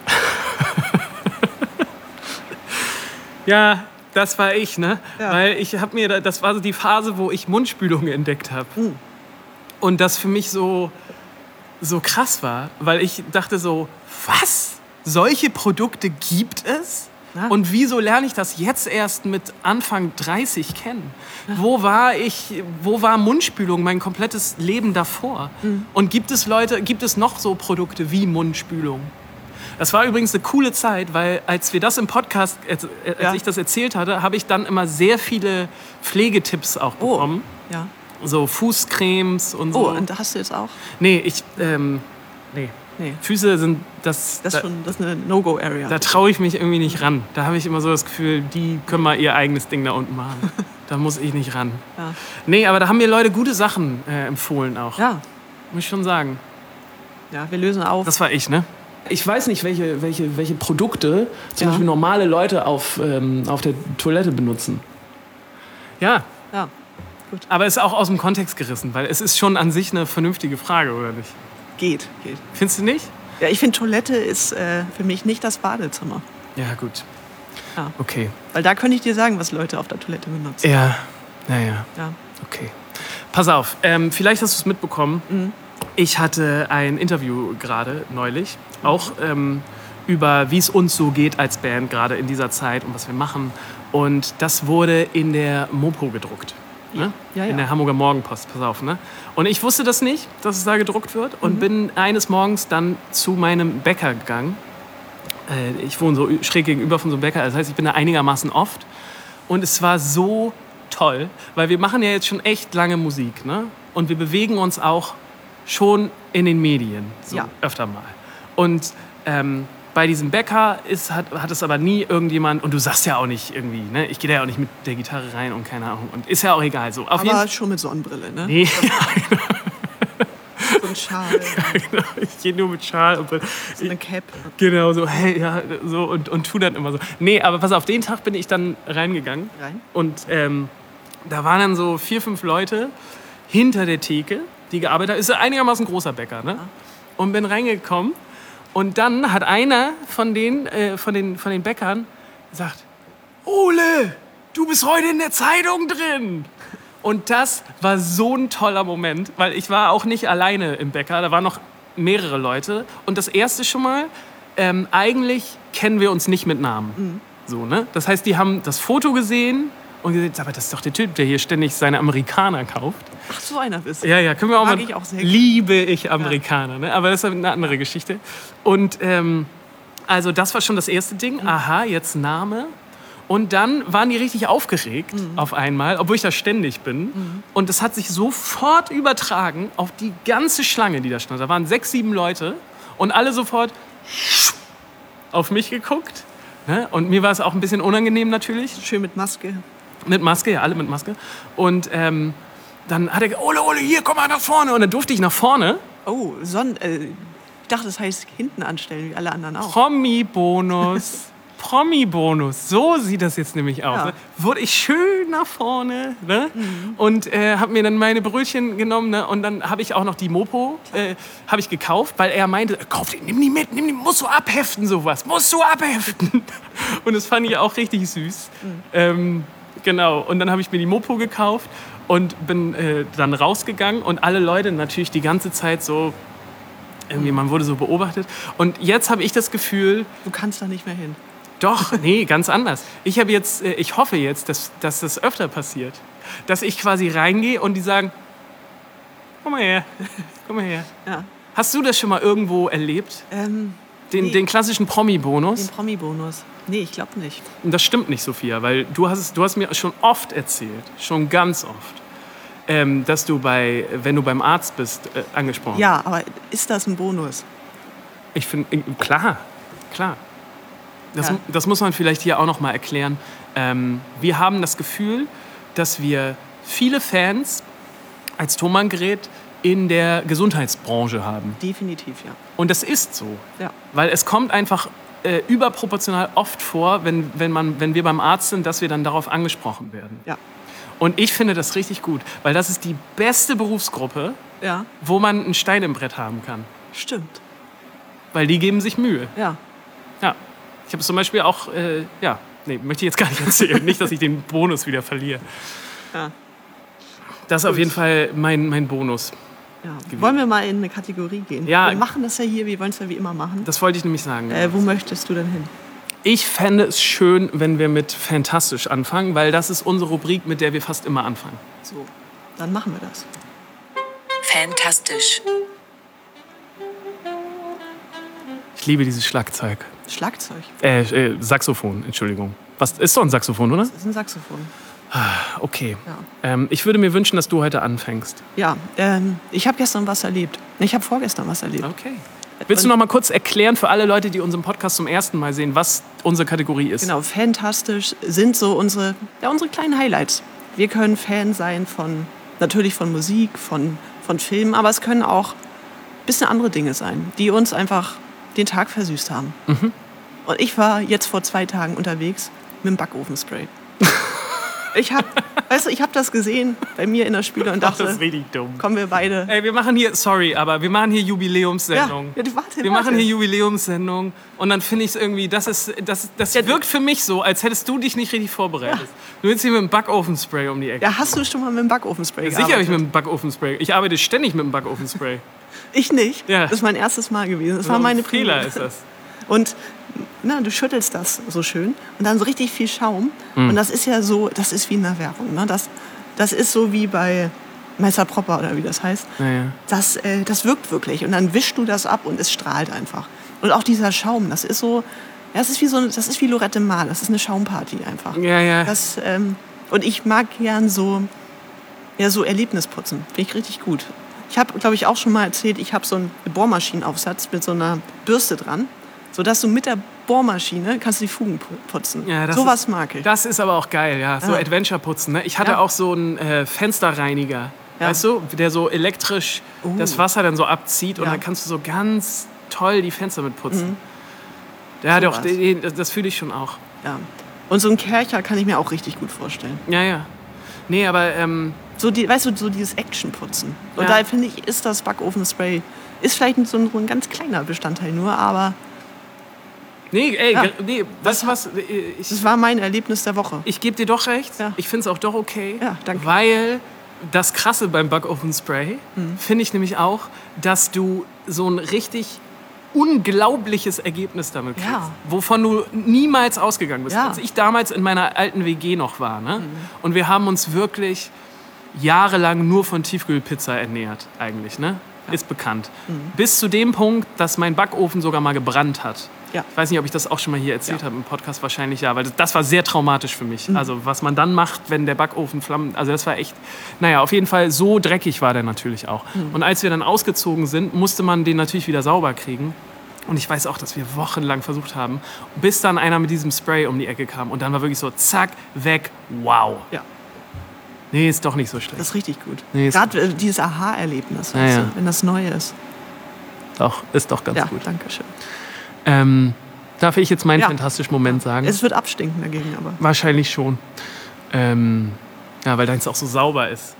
Ja, das war ich, ne? Ja. Weil ich habe mir, da- das war so die Phase, wo ich Mundspülung entdeckt habe. Hm. Und das für mich so, so krass war, weil ich dachte so, was? Solche Produkte gibt es? Ja. Und wieso lerne ich das jetzt erst mit Anfang dreißig kennen? Wo war ich, wo war Mundspülung mein komplettes Leben davor? Mhm. Und gibt es Leute, gibt es noch so Produkte wie Mundspülung? Das war übrigens eine coole Zeit, weil als wir das im Podcast, als, als Ja. ich das erzählt hatte, habe ich dann immer sehr viele Pflegetipps auch Oh, bekommen. ja. So Fußcremes und so. Oh, und hast du jetzt auch? Nee, ich, ähm, nee. Nee. Füße sind, das, Das da, ist schon das ist eine No-Go-Area. da traue ich mich irgendwie nicht ran. Da habe ich immer so das Gefühl, die können mal ihr eigenes Ding da unten machen. Da muss ich nicht ran. Ja. Nee, aber da haben mir Leute gute Sachen äh, empfohlen auch. Ja. Muss ich schon sagen. Ja, wir lösen auf. Das war ich, ne? Ich weiß nicht, welche, welche, welche Produkte zum Ja. Beispiel normale Leute auf, ähm, auf der Toilette benutzen. Ja, Ja. aber ist auch aus dem Kontext gerissen, weil es ist schon an sich eine vernünftige Frage, oder nicht? Geht, geht. Findest du nicht? Ja, ich finde, Toilette ist äh, für mich nicht das Badezimmer. Ja, gut. Ja. Okay. Weil da könnte ich dir sagen, was Leute auf der Toilette benutzen. Ja, naja. Ja. Okay. Pass auf, ähm, vielleicht hast du es mitbekommen. Mhm. Ich hatte ein Interview gerade neulich, auch ähm, über wie es uns so geht als Band gerade in dieser Zeit und was wir machen. Und das wurde in der Mopo gedruckt. Ne? Ja, ja. In der Hamburger Morgenpost, pass auf. Ne? Und ich wusste das nicht, dass es da gedruckt wird. Und Mhm. bin eines Morgens dann zu meinem Bäcker gegangen. Äh, ich wohne so schräg gegenüber von so einem Bäcker. Das heißt, ich bin da einigermaßen oft. Und es war so toll, weil wir machen ja jetzt schon echt lange Musik. Ne? Und wir bewegen uns auch schon in den Medien, so Ja. öfter mal. Und ähm, bei diesem Bäcker ist, hat, hat es aber nie irgendjemand, und du sagst ja auch nicht irgendwie, ne? Ich gehe da ja auch nicht mit der Gitarre rein und keine Ahnung. Und ist ja auch egal. So. Auf jeden Aber Fall. schon mit Sonnenbrille, ne? Nee, So ein Schal, genau, ich gehe nur mit Schal und Brille. so eine Cap. Genau, so, hey, ja, so und, und tu dann immer so. Nee, aber pass auf, den Tag bin ich dann reingegangen. Rein. Und ähm, da waren dann so vier, fünf Leute hinter der Theke, die gearbeitet haben. Ist einigermaßen ein großer Bäcker, ne? Und bin reingekommen. Und dann hat einer von den, äh, von den, von den Bäckern gesagt, Ole, du bist heute in der Zeitung drin. Und das war so ein toller Moment, weil ich war auch nicht alleine im Bäcker, da waren noch mehrere Leute. Und das erste schon mal, ähm, eigentlich kennen wir uns nicht mit Namen. Mhm. So, ne? Das heißt, die haben das Foto gesehen und gesagt, aber das ist doch der Typ, der hier ständig seine Amerikaner kauft. Ach, so einer bist du. Ja, ja, können wir auch Mag mal. ich auch sehr. Liebe ich Amerikaner, ne? Aber das ist eine andere Geschichte. Und ähm, also das war schon das erste Ding. Aha, jetzt Name. Und dann waren die richtig aufgeregt auf einmal, obwohl ich da ständig bin. Und das hat sich sofort übertragen auf die ganze Schlange, die da stand. Da waren sechs, sieben Leute und alle sofort auf mich geguckt. Ne? Und mir war es auch ein bisschen unangenehm natürlich. Schön mit Maske. Mit Maske, ja, alle mit Maske. Und ähm, dann hat er gesagt, Ole, Ole, hier, komm mal nach vorne. Und dann durfte ich nach vorne. Oh, Sonn äh, ich dachte, das heißt hinten anstellen, wie alle anderen auch. Promi-Bonus. Promi-Bonus. So sieht das jetzt nämlich aus. Ja. Ne? Wurde ich schön nach vorne, ne? Und äh, habe mir dann meine Brötchen genommen, ne? Und dann habe ich auch noch die Mopo äh, habe ich gekauft, weil er meinte, kauf die, nimm die mit, nimm die, musst du abheften sowas, musst du abheften. Und das fand ich auch richtig süß. Ähm, genau. Und dann habe ich mir die Mopo gekauft und bin äh, dann rausgegangen und alle Leute natürlich die ganze Zeit so irgendwie, man wurde so beobachtet. Und jetzt habe ich das Gefühl, Du kannst da nicht mehr hin. doch, nee, ganz anders. Ich habe jetzt, äh, ich hoffe jetzt, dass, dass das öfter passiert. Dass ich quasi reingehe und die sagen, komm mal her, komm mal her. Ja. Hast du das schon mal irgendwo erlebt? Ähm, Den, nee, den klassischen den Promi-Bonus? Promi-Bonus. Nee, ich glaube nicht. Und das stimmt nicht, Sophia, weil du hast, es- du hast mir schon oft erzählt, schon ganz oft, ähm, dass du bei, wenn du beim Arzt bist, äh, angesprochen. Ja, aber ist das ein Bonus? Ich finde, klar, klar. Das, Ja. das muss man vielleicht hier auch noch mal erklären. Ähm, wir haben das Gefühl, dass wir viele Fans als Thomann-Gerät in der Gesundheitsbranche haben. Definitiv, ja. Und das ist so. Ja. Weil es kommt einfach äh, überproportional oft vor, wenn, wenn, man, wenn wir beim Arzt sind, dass wir dann darauf angesprochen werden. Ja. Und ich finde das richtig gut, weil das ist die beste Berufsgruppe, Ja, wo man einen Stein im Brett haben kann. stimmt. Weil die geben sich Mühe. Ja. Ja, ich habe zum Beispiel auch, äh, ja, nee, möchte ich jetzt gar nicht erzählen. Nicht, dass ich den Bonus wieder verliere. Ja. Das ist auf jeden Fall mein, mein Bonus. Ja. Wollen wir mal in eine Kategorie gehen? Ja. Wir machen das ja hier, wir wollen es ja wie immer machen. Das wollte ich nämlich sagen. Äh, wo möchtest du denn hin? Ich fände es schön, wenn wir mit Fantastisch anfangen, weil das ist unsere Rubrik, mit der wir fast immer anfangen. So, dann machen wir das. Fantastisch. Ich liebe dieses Schlagzeug. Schlagzeug. Äh, äh, Saxophon, Entschuldigung. Was ist doch ein Saxophon, oder? Das ist ein Saxophon. Okay. Ja. Ähm, ich würde mir wünschen, dass du heute anfängst. Ja, ähm, ich habe gestern was erlebt. Ich habe vorgestern was erlebt. Okay. Willst du noch mal kurz erklären für alle Leute, die unseren Podcast zum ersten Mal sehen, was unsere Kategorie ist? Genau, fantastisch sind so unsere, ja, unsere kleinen Highlights. Wir können Fan sein von, natürlich von Musik, von, von Filmen, aber es können auch ein bisschen andere Dinge sein, die uns einfach den Tag versüßt haben. Mhm. Und ich war jetzt vor zwei Tagen unterwegs mit dem Backofenspray. Ich habe weißt du, ich hab das gesehen bei mir in der Spüle und Ach, dachte, das ist richtig dumm. kommen wir beide. Ey, wir machen hier, sorry, aber wir machen hier Jubiläumssendung. Ja, ja, warte, wir warte. machen hier Jubiläumssendung und dann finde ich es irgendwie, das, ist, das, das Ja, wirkt für mich so, als hättest du dich nicht richtig vorbereitet. Du willst hier mit dem Backofenspray um die Ecke. Ja, hast du schon mal mit dem Backofenspray Sicher habe ich gearbeitet? mit dem Backofenspray. Ich arbeite ständig mit dem Backofenspray. Ich nicht. Ja. Das ist mein erstes Mal gewesen. Das So war ein meine Fehler Premiere. ist das. Und na, du schüttelst das so schön und dann so richtig viel Schaum. Mhm. Und das ist ja so, das ist wie in der Werbung. Ne? Das, das ist so wie bei Meister Propper oder wie das heißt. Naja. Das, äh, das wirkt wirklich. Und dann wischst du das ab und es strahlt einfach. Und auch dieser Schaum, das ist so, ja, das ist wie so, das ist wie Lorette Mar. Das ist eine Schaumparty einfach. Ja, ja. Das, ähm, und ich mag gern so, ja, so Erlebnisputzen. Finde ich richtig gut. Ich habe, glaube ich, auch schon mal erzählt, ich habe so einen Bohrmaschinenaufsatz mit so einer Bürste dran, sodass du mit der Bohrmaschine kannst du die Fugen pu- putzen. Ja, das Sowas ist, mag ich. Das ist aber auch geil, ja. So Ja. Adventure-Putzen. Ne? Ich hatte Ja. auch so einen äh, Fensterreiniger, Ja. weißt du, der so elektrisch Uh. das Wasser dann so abzieht und Ja. dann kannst du so ganz toll die Fenster mit putzen. Ja, Sowas. doch, den- das, das fühle ich schon auch. Ja. Und so einen Kercher kann ich mir auch richtig gut vorstellen. Ja, ja. Nee, aber ähm, So die, weißt du, so dieses Actionputzen. Und Ja. da finde ich, ist das Backofenspray, ist vielleicht so ein, so ein ganz kleiner Bestandteil nur, aber nee, ey, Ja. ge- nee, weißt du was? Ich, das war mein Erlebnis der Woche. ich gebe dir doch recht. Ja. Ich finde es auch doch okay. Ja, danke. Weil das Krasse beim Backofenspray Mhm. finde ich nämlich auch, dass du so ein richtig unglaubliches Ergebnis damit kriegst, Ja. wovon du niemals ausgegangen bist. Ja. Als ich damals in meiner alten W G noch war, ne? Mhm. Und wir haben uns wirklich jahrelang nur von Tiefkühlpizza ernährt, eigentlich, ne? Ist bekannt. Mhm. Bis zu dem Punkt, dass mein Backofen sogar mal gebrannt hat. Ja. Ich weiß nicht, ob ich das auch schon mal hier erzählt Ja. habe im Podcast, wahrscheinlich ja, weil das, das war sehr traumatisch für mich. Also was man dann macht, wenn der Backofen flammt, also das war echt, naja, auf jeden Fall so dreckig war der natürlich auch. Und als wir dann ausgezogen sind, musste man den natürlich wieder sauber kriegen. Und ich weiß auch, dass wir wochenlang versucht haben, bis dann einer mit diesem Spray um die Ecke kam. Und dann war wirklich so, zack, weg, wow. Ja. Nee, ist doch nicht so schlecht. Das ist richtig gut. Nee, ist- Gerade äh, dieses Aha-Erlebnis, Ja, weißt ja. du, wenn das neu ist. Doch, ist doch ganz Ja, gut. danke schön. Ähm, darf ich jetzt meinen Ja. fantastischen Moment sagen? Es wird abstinken dagegen, aber. Wahrscheinlich schon. Ähm, ja, weil deins auch so sauber ist.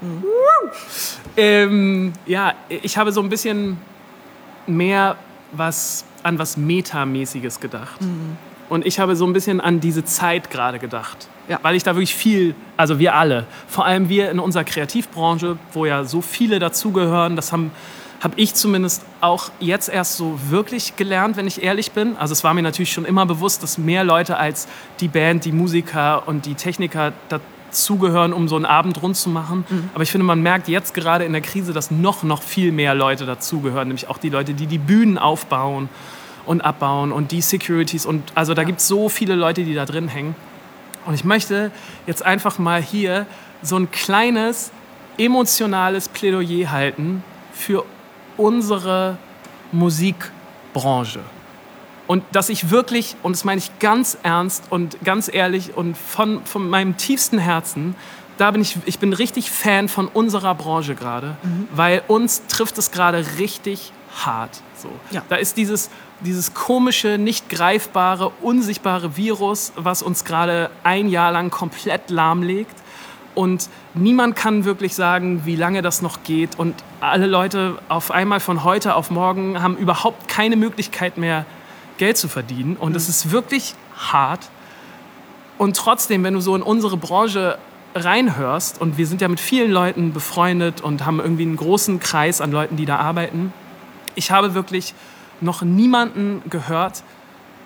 Ähm, ja, ich habe so ein bisschen mehr was an was Metamäßiges gedacht. Und ich habe so ein bisschen an diese Zeit gerade gedacht. Ja. Weil ich da wirklich viel, also wir alle, vor allem wir in unserer Kreativbranche, wo ja so viele dazugehören, das haben habe ich zumindest auch jetzt erst so wirklich gelernt, wenn ich ehrlich bin. Also es war mir natürlich schon immer bewusst, dass mehr Leute als die Band, die Musiker und die Techniker dazugehören, um so einen Abend rund zu machen. Mhm. Aber ich finde, man merkt jetzt gerade in der Krise, dass noch, noch viel mehr Leute dazugehören. Nämlich auch die Leute, die die Bühnen aufbauen und abbauen und die Securities. Und also da gibt es so viele Leute, die da drin hängen. Und ich möchte jetzt einfach mal hier so ein kleines emotionales Plädoyer halten für unsere Musikbranche. Und dass ich wirklich, und das meine ich ganz ernst und ganz ehrlich und von, von meinem tiefsten Herzen, da bin ich, ich bin richtig Fan von unserer Branche gerade, weil uns trifft es gerade richtig hart. So. Ja. Da ist dieses, dieses komische, nicht greifbare, unsichtbare Virus, was uns gerade ein Jahr lang komplett lahmlegt. Und niemand kann wirklich sagen, wie lange das noch geht. Und alle Leute auf einmal von heute auf morgen haben überhaupt keine Möglichkeit mehr, Geld zu verdienen. Und es ist wirklich hart. Und trotzdem, wenn du so in unsere Branche reinhörst, und wir sind ja mit vielen Leuten befreundet und haben irgendwie einen großen Kreis an Leuten, die da arbeiten, ich habe wirklich noch niemanden gehört,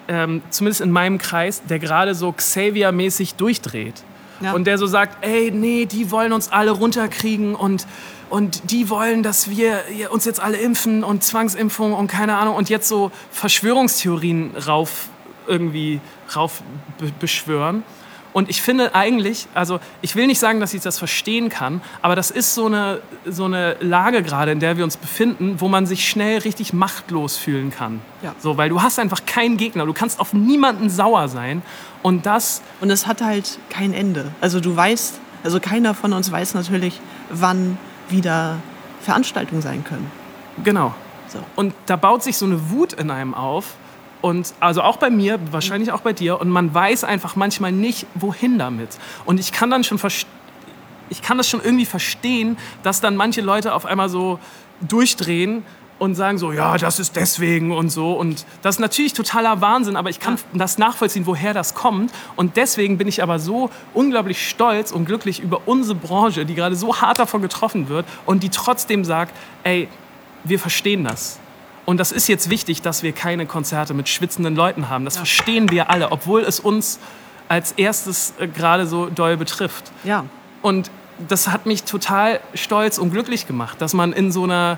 ähm, zumindest in meinem Kreis, der gerade so Xavier-mäßig durchdreht. Ja. Und der so sagt, ey, nee, die wollen uns alle runterkriegen und, und die wollen, dass wir uns jetzt alle impfen und Zwangsimpfung und keine Ahnung und jetzt so Verschwörungstheorien rauf irgendwie rauf be- beschwören. Und ich finde eigentlich, also ich will nicht sagen, dass ich das verstehen kann, aber das ist so eine, so eine Lage gerade, in der wir uns befinden, wo man sich schnell richtig machtlos fühlen kann. Ja. So, weil du hast einfach keinen Gegner, du kannst auf niemanden sauer sein und das... Und es hat halt kein Ende. Also du weißt, also keiner von uns weiß natürlich, wann wieder Veranstaltungen sein können. Genau. So. Und da baut sich so eine Wut in einem auf. Und also auch bei mir, wahrscheinlich auch bei dir. Und man weiß einfach manchmal nicht, wohin damit. Und ich kann dann schon verstehen, ich kann das schon irgendwie verstehen, dass dann manche Leute auf einmal so durchdrehen und sagen so, ja, das ist deswegen und so. Und das ist natürlich totaler Wahnsinn, aber ich kann das nachvollziehen, woher das kommt. Und deswegen bin ich aber so unglaublich stolz und glücklich über unsere Branche, die gerade so hart davon getroffen wird und die trotzdem sagt, ey, wir verstehen das. Und das ist jetzt wichtig, dass wir keine Konzerte mit schwitzenden Leuten haben. Das ja. verstehen wir alle, obwohl es uns als erstes äh, gerade so doll betrifft. Ja. Und das hat mich total stolz und glücklich gemacht, dass man in so einer,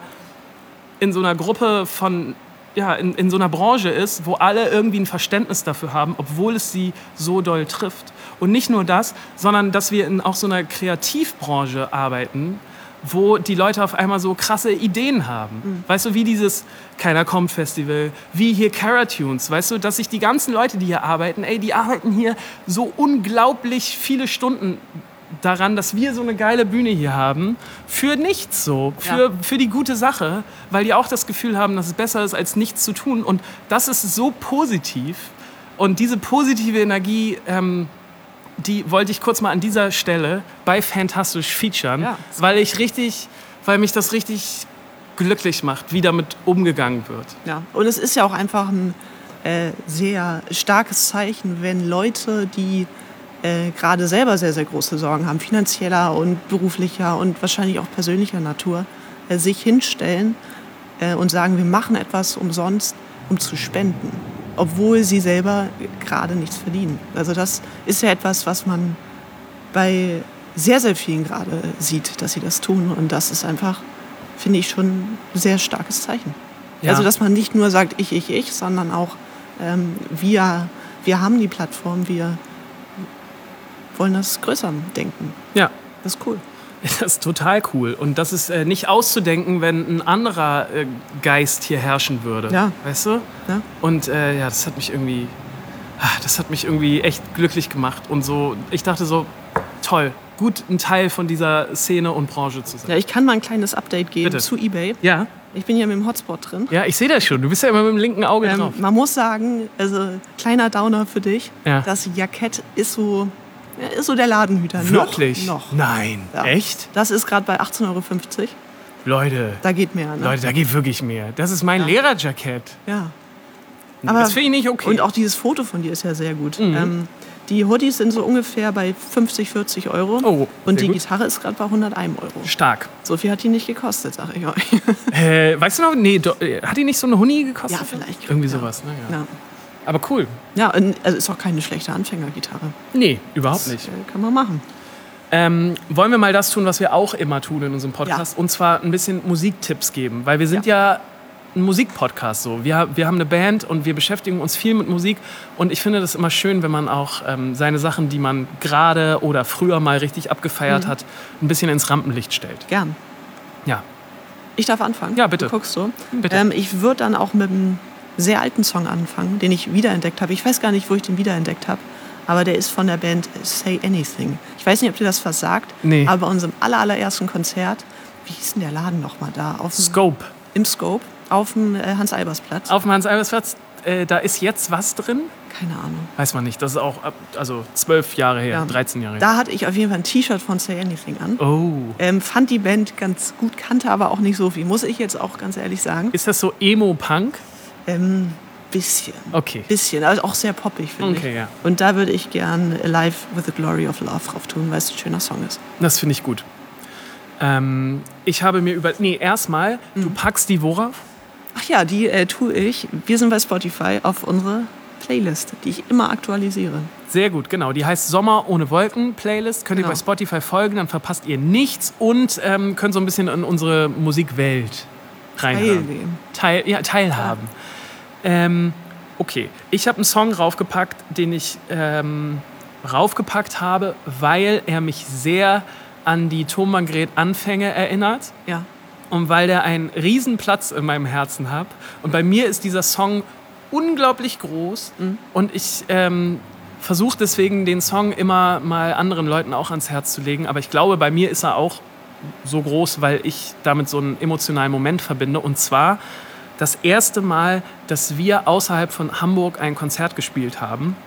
in so einer Gruppe von, ja, in, in so einer Branche ist, wo alle irgendwie ein Verständnis dafür haben, obwohl es sie so doll trifft. Und nicht nur das, sondern dass wir in auch so einer Kreativbranche arbeiten, wo die Leute auf einmal so krasse Ideen haben. Mhm. Weißt du, wie dieses Keiner kommt Festival, wie hier Caratunes, weißt du, dass sich die ganzen Leute, die hier arbeiten, ey, die arbeiten hier so unglaublich viele Stunden daran, dass wir so eine geile Bühne hier haben, für nichts so, für, ja. für die gute Sache, weil die auch das Gefühl haben, dass es besser ist, als nichts zu tun. Und das ist so positiv. Und diese positive Energie, ähm, die wollte ich kurz mal an dieser Stelle bei Fantastisch featuren, ja. weil ich richtig, weil mich das richtig glücklich macht, wie damit umgegangen wird. Ja, und es ist ja auch einfach ein äh, sehr starkes Zeichen, wenn Leute, die äh, gerade selber sehr, sehr große Sorgen haben, finanzieller und beruflicher und wahrscheinlich auch persönlicher Natur, äh, sich hinstellen äh, und sagen, wir machen etwas umsonst, um zu spenden, obwohl sie selber gerade nichts verdienen. Also das ist ja etwas, was man bei sehr, sehr vielen gerade sieht, dass sie das tun. Und das ist einfach, finde ich, schon ein sehr starkes Zeichen. Ja. Also dass man nicht nur sagt, ich, ich, ich, sondern auch, ähm, wir, wir haben die Plattform, wir wollen das größer denken. Ja. Das ist cool. Das ist total cool. Und das ist äh, nicht auszudenken, wenn ein anderer äh, Geist hier herrschen würde. Ja. Weißt du? Ja. Und äh, ja, das hat mich irgendwie, ach, das hat mich irgendwie echt glücklich gemacht. Und so, ich dachte so, toll, gut ein Teil von dieser Szene und Branche zu sein. Ja, ich kann mal ein kleines Update geben Bitte. zu eBay. Ja. Ich bin ja mit dem Hotspot drin. Ja, ich sehe das schon. Du bist ja immer mit dem linken Auge Ähm, drauf. man muss sagen, also kleiner Downer für dich, Ja. das Jackett ist so, ja, ist so der Ladenhüter. Wirklich? Noch. noch. Nein. Ja. Echt? Das ist gerade bei achtzehn Euro fünfzig. Leute, Da geht mehr. Ne? Leute, da geht wirklich mehr. Das ist mein Ja. Lehrerjackett. Ja. Das finde ich nicht okay. Und auch dieses Foto von dir ist ja sehr gut. Mhm. Ähm, die Hoodies sind so ungefähr bei fünfzig, vierzig Euro. Oh, und die sehr gut. Gitarre ist gerade bei hundertein Euro. Stark. So viel hat die nicht gekostet, sag ich euch. Äh, weißt du noch? Nee, do, äh, hat die nicht so eine Huni gekostet? Ja, vielleicht. Irgendwie Ja. sowas, ne? Ja. Ja, Aber cool. ja und, also ist auch keine schlechte Anfängergitarre. Nee, überhaupt Das nicht. äh, kann man machen. Ähm, wollen wir mal das tun, was wir auch immer tun in unserem Podcast? Ja. Und zwar ein bisschen Musiktipps geben. Weil wir sind ja, ein Musikpodcast so. Wir, wir haben eine Band und wir beschäftigen uns viel mit Musik. Und ich finde das immer schön, wenn man auch ähm, seine Sachen, die man gerade oder früher mal richtig abgefeiert Mhm. hat, ein bisschen ins Rampenlicht stellt. Gern. Ja. Ich darf anfangen? Ja, bitte. Du guckst so. Bitte. Ähm, ich würde dann auch mit einem sehr alten Song anfangen, den ich wiederentdeckt habe. Ich weiß gar nicht, wo ich den wiederentdeckt habe. Aber der ist von der Band Say Anything. Ich weiß nicht, ob dir das was sagt. Nee. Aber bei unserem aller, allerersten Konzert, wie hieß denn der Laden nochmal da? Auf dem, Scope. Im Scope, auf dem äh, Hans-Albers-Platz. Auf dem Hans-Albers-Platz, äh, da ist jetzt was drin? Keine Ahnung. Weiß man nicht. Das ist auch ab, also zwölf Jahre her, Ja. dreizehn Jahre her. Da hatte ich auf jeden Fall ein T-Shirt von Say Anything an. Oh. Ähm, fand die Band ganz gut, kannte aber auch nicht so viel, muss ich jetzt auch ganz ehrlich sagen. Ist das so Emo-Punk? Ähm, bisschen. Okay. Bisschen, also auch sehr poppig, finde Okay, ich. ja. Und da würde ich gern Alive with the Glory of Love drauf tun, weil es ein schöner Song ist. Das finde ich gut. Ähm, ich habe mir über... Nee, erstmal, du packst die worauf? Ach ja, die äh, tue ich. Wir sind bei Spotify auf unsere Playlist, die ich immer aktualisiere. Sehr gut, genau. Die heißt Sommer ohne Wolken Playlist. Könnt ihr Genau. bei Spotify folgen, dann verpasst ihr nichts und ähm, könnt so ein bisschen in unsere Musikwelt reinhören. Teilnehmen. Teil, ja, teilhaben. Ähm, okay, ich habe einen Song raufgepackt, den ich ähm, raufgepackt habe, weil er mich sehr an die Tonbandgerät-Anfänge erinnert Ja. und weil der einen riesen Platz in meinem Herzen hat. Und bei mir ist dieser Song unglaublich groß und ich ähm, versuche deswegen den Song immer mal anderen Leuten auch ans Herz zu legen. Aber ich glaube, bei mir ist er auch so groß, weil ich damit so einen emotionalen Moment verbinde. Und zwar das erste Mal, dass wir außerhalb von Hamburg ein Konzert gespielt haben,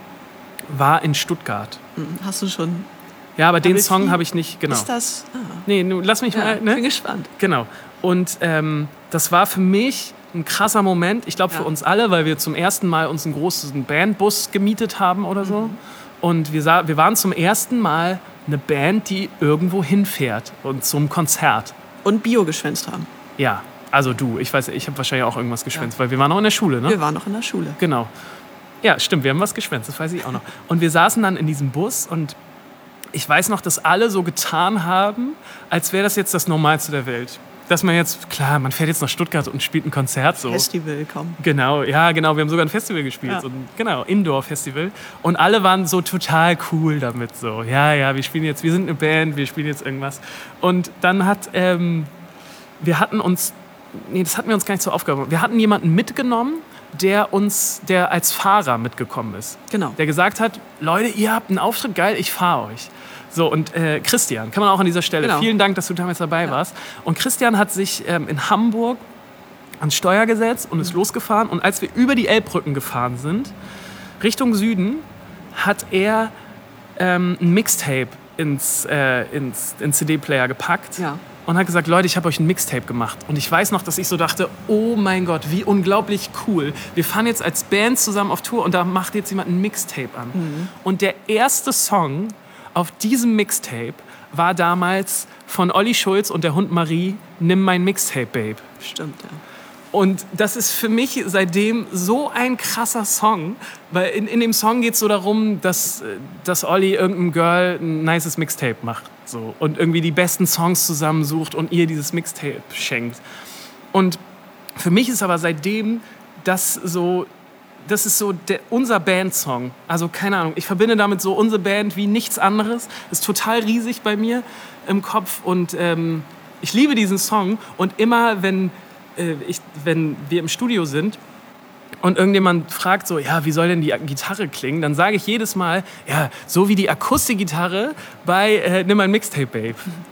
war in Stuttgart. Hm, Hast du schon... Ja, aber den Aber Song wie- habe ich nicht, genau. Ist das... Ah. Nee, nu, lass mich Ja, mal, ich ne? bin gespannt. Genau. Und ähm, das war für mich ein krasser Moment. Ich glaube für Ja. uns alle, weil wir zum ersten Mal uns einen großen Bandbus gemietet haben oder so. Und wir, sah, wir waren zum ersten Mal eine Band, die irgendwo hinfährt und zum Konzert. Und Bio geschwänzt haben. Ja, also du. Ich weiß, ich habe wahrscheinlich auch irgendwas geschwänzt, weil wir waren auch in der Schule, ne? Wir waren noch in der Schule. Genau. Ja, stimmt, wir haben was geschwänzt, das weiß ich auch noch. Und wir saßen dann in diesem Bus und ich weiß noch, dass alle so getan haben, als wäre das jetzt das Normalste der Welt. Dass man jetzt, klar, man fährt jetzt nach Stuttgart und spielt ein Konzert so. Festival, komm. Genau, ja, genau. Wir haben sogar ein Festival gespielt, Ja. so ein, genau, Indoor-Festival. Und alle waren so total cool damit, so, ja, ja, wir spielen jetzt, wir sind eine Band, wir spielen jetzt irgendwas. Und dann hat, ähm, wir hatten uns, nee, das hatten wir uns gar nicht zur Aufgabe gemacht. Wir hatten jemanden mitgenommen, der uns, der als Fahrer mitgekommen ist. Genau. Der gesagt hat, Leute, ihr habt einen Auftritt, geil, ich fahre euch. So, und äh, Christian, kann man auch an dieser Stelle, Genau. vielen Dank, dass du damals dabei Ja. warst. Und Christian hat sich ähm, in Hamburg ans Steuer gesetzt und ist losgefahren. Und als wir über die Elbbrücken gefahren sind, Richtung Süden, hat er ähm, ein Mixtape ins, äh, ins, in C D-Player gepackt. Ja. Und hat gesagt, Leute, ich habe euch ein Mixtape gemacht. Und ich weiß noch, dass ich so dachte, oh mein Gott, wie unglaublich cool. Wir fahren jetzt als Band zusammen auf Tour und da macht jetzt jemand ein Mixtape an. Mhm. Und der erste Song auf diesem Mixtape war damals von Olli Schulz und der Hund Marie, Nimm mein Mixtape, Babe. Stimmt, ja. Und das ist für mich seitdem so ein krasser Song, weil in, in dem Song geht es so darum, dass, äh, dass Olli irgendeinem Girl ein nices Mixtape macht so, und irgendwie die besten Songs zusammensucht und ihr dieses Mixtape schenkt. Und für mich ist aber seitdem das so, das ist so der, unser Bandsong. Also keine Ahnung, ich verbinde damit so unsere Band wie nichts anderes. Ist total riesig bei mir im Kopf und ähm, ich liebe diesen Song und immer wenn Ich, wenn wir im Studio sind und irgendjemand fragt so, ja, wie soll denn die Gitarre klingen, dann sage ich jedes Mal, ja, so wie die Akustikgitarre bei äh, Nimm ein Mixtape, Babe.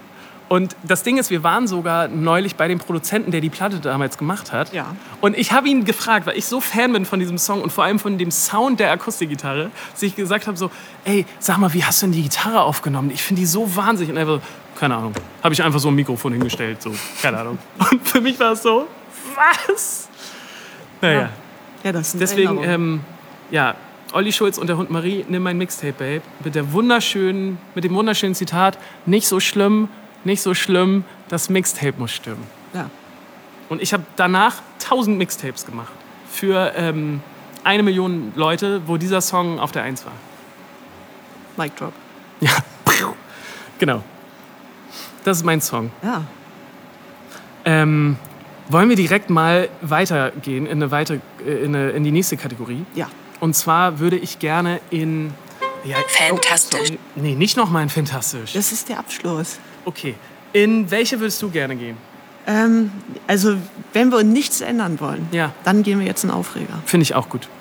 Und das Ding ist, wir waren sogar neulich bei dem Produzenten, der die Platte damals gemacht hat. Ja. Und ich habe ihn gefragt, weil ich so Fan bin von diesem Song und vor allem von dem Sound der Akustikgitarre, dass ich gesagt habe so, ey, sag mal, wie hast du denn die Gitarre aufgenommen? Ich finde die so wahnsinnig. Und er so, keine Ahnung, habe ich einfach so ein Mikrofon hingestellt, so, keine Ahnung. Und für mich war es so, was? Naja, Ja, das sind deswegen, Erinnerungen. ähm, ja, Olli Schulz und der Hund Marie, nimm mein Mixtape, Babe, mit der wunderschönen, mit dem wunderschönen Zitat, nicht so schlimm, nicht so schlimm, das Mixtape muss stimmen. Ja. Und ich habe danach tausend Mixtapes gemacht für ähm, eine Million Leute, wo dieser Song auf der Eins war. Mic drop. Ja, genau. Das ist mein Song. Ja. Ähm, wollen wir direkt mal weitergehen in, eine weiter, äh, in, eine, in die nächste Kategorie? Ja. Und zwar würde ich gerne in... Ja, Fantastisch. Oh, nee, nicht nochmal in Fantastisch. Das ist der Abschluss. Okay. In welche würdest du gerne gehen? Ähm, also, wenn wir nichts ändern wollen, Ja. dann gehen wir jetzt in Aufreger. Finde ich auch gut.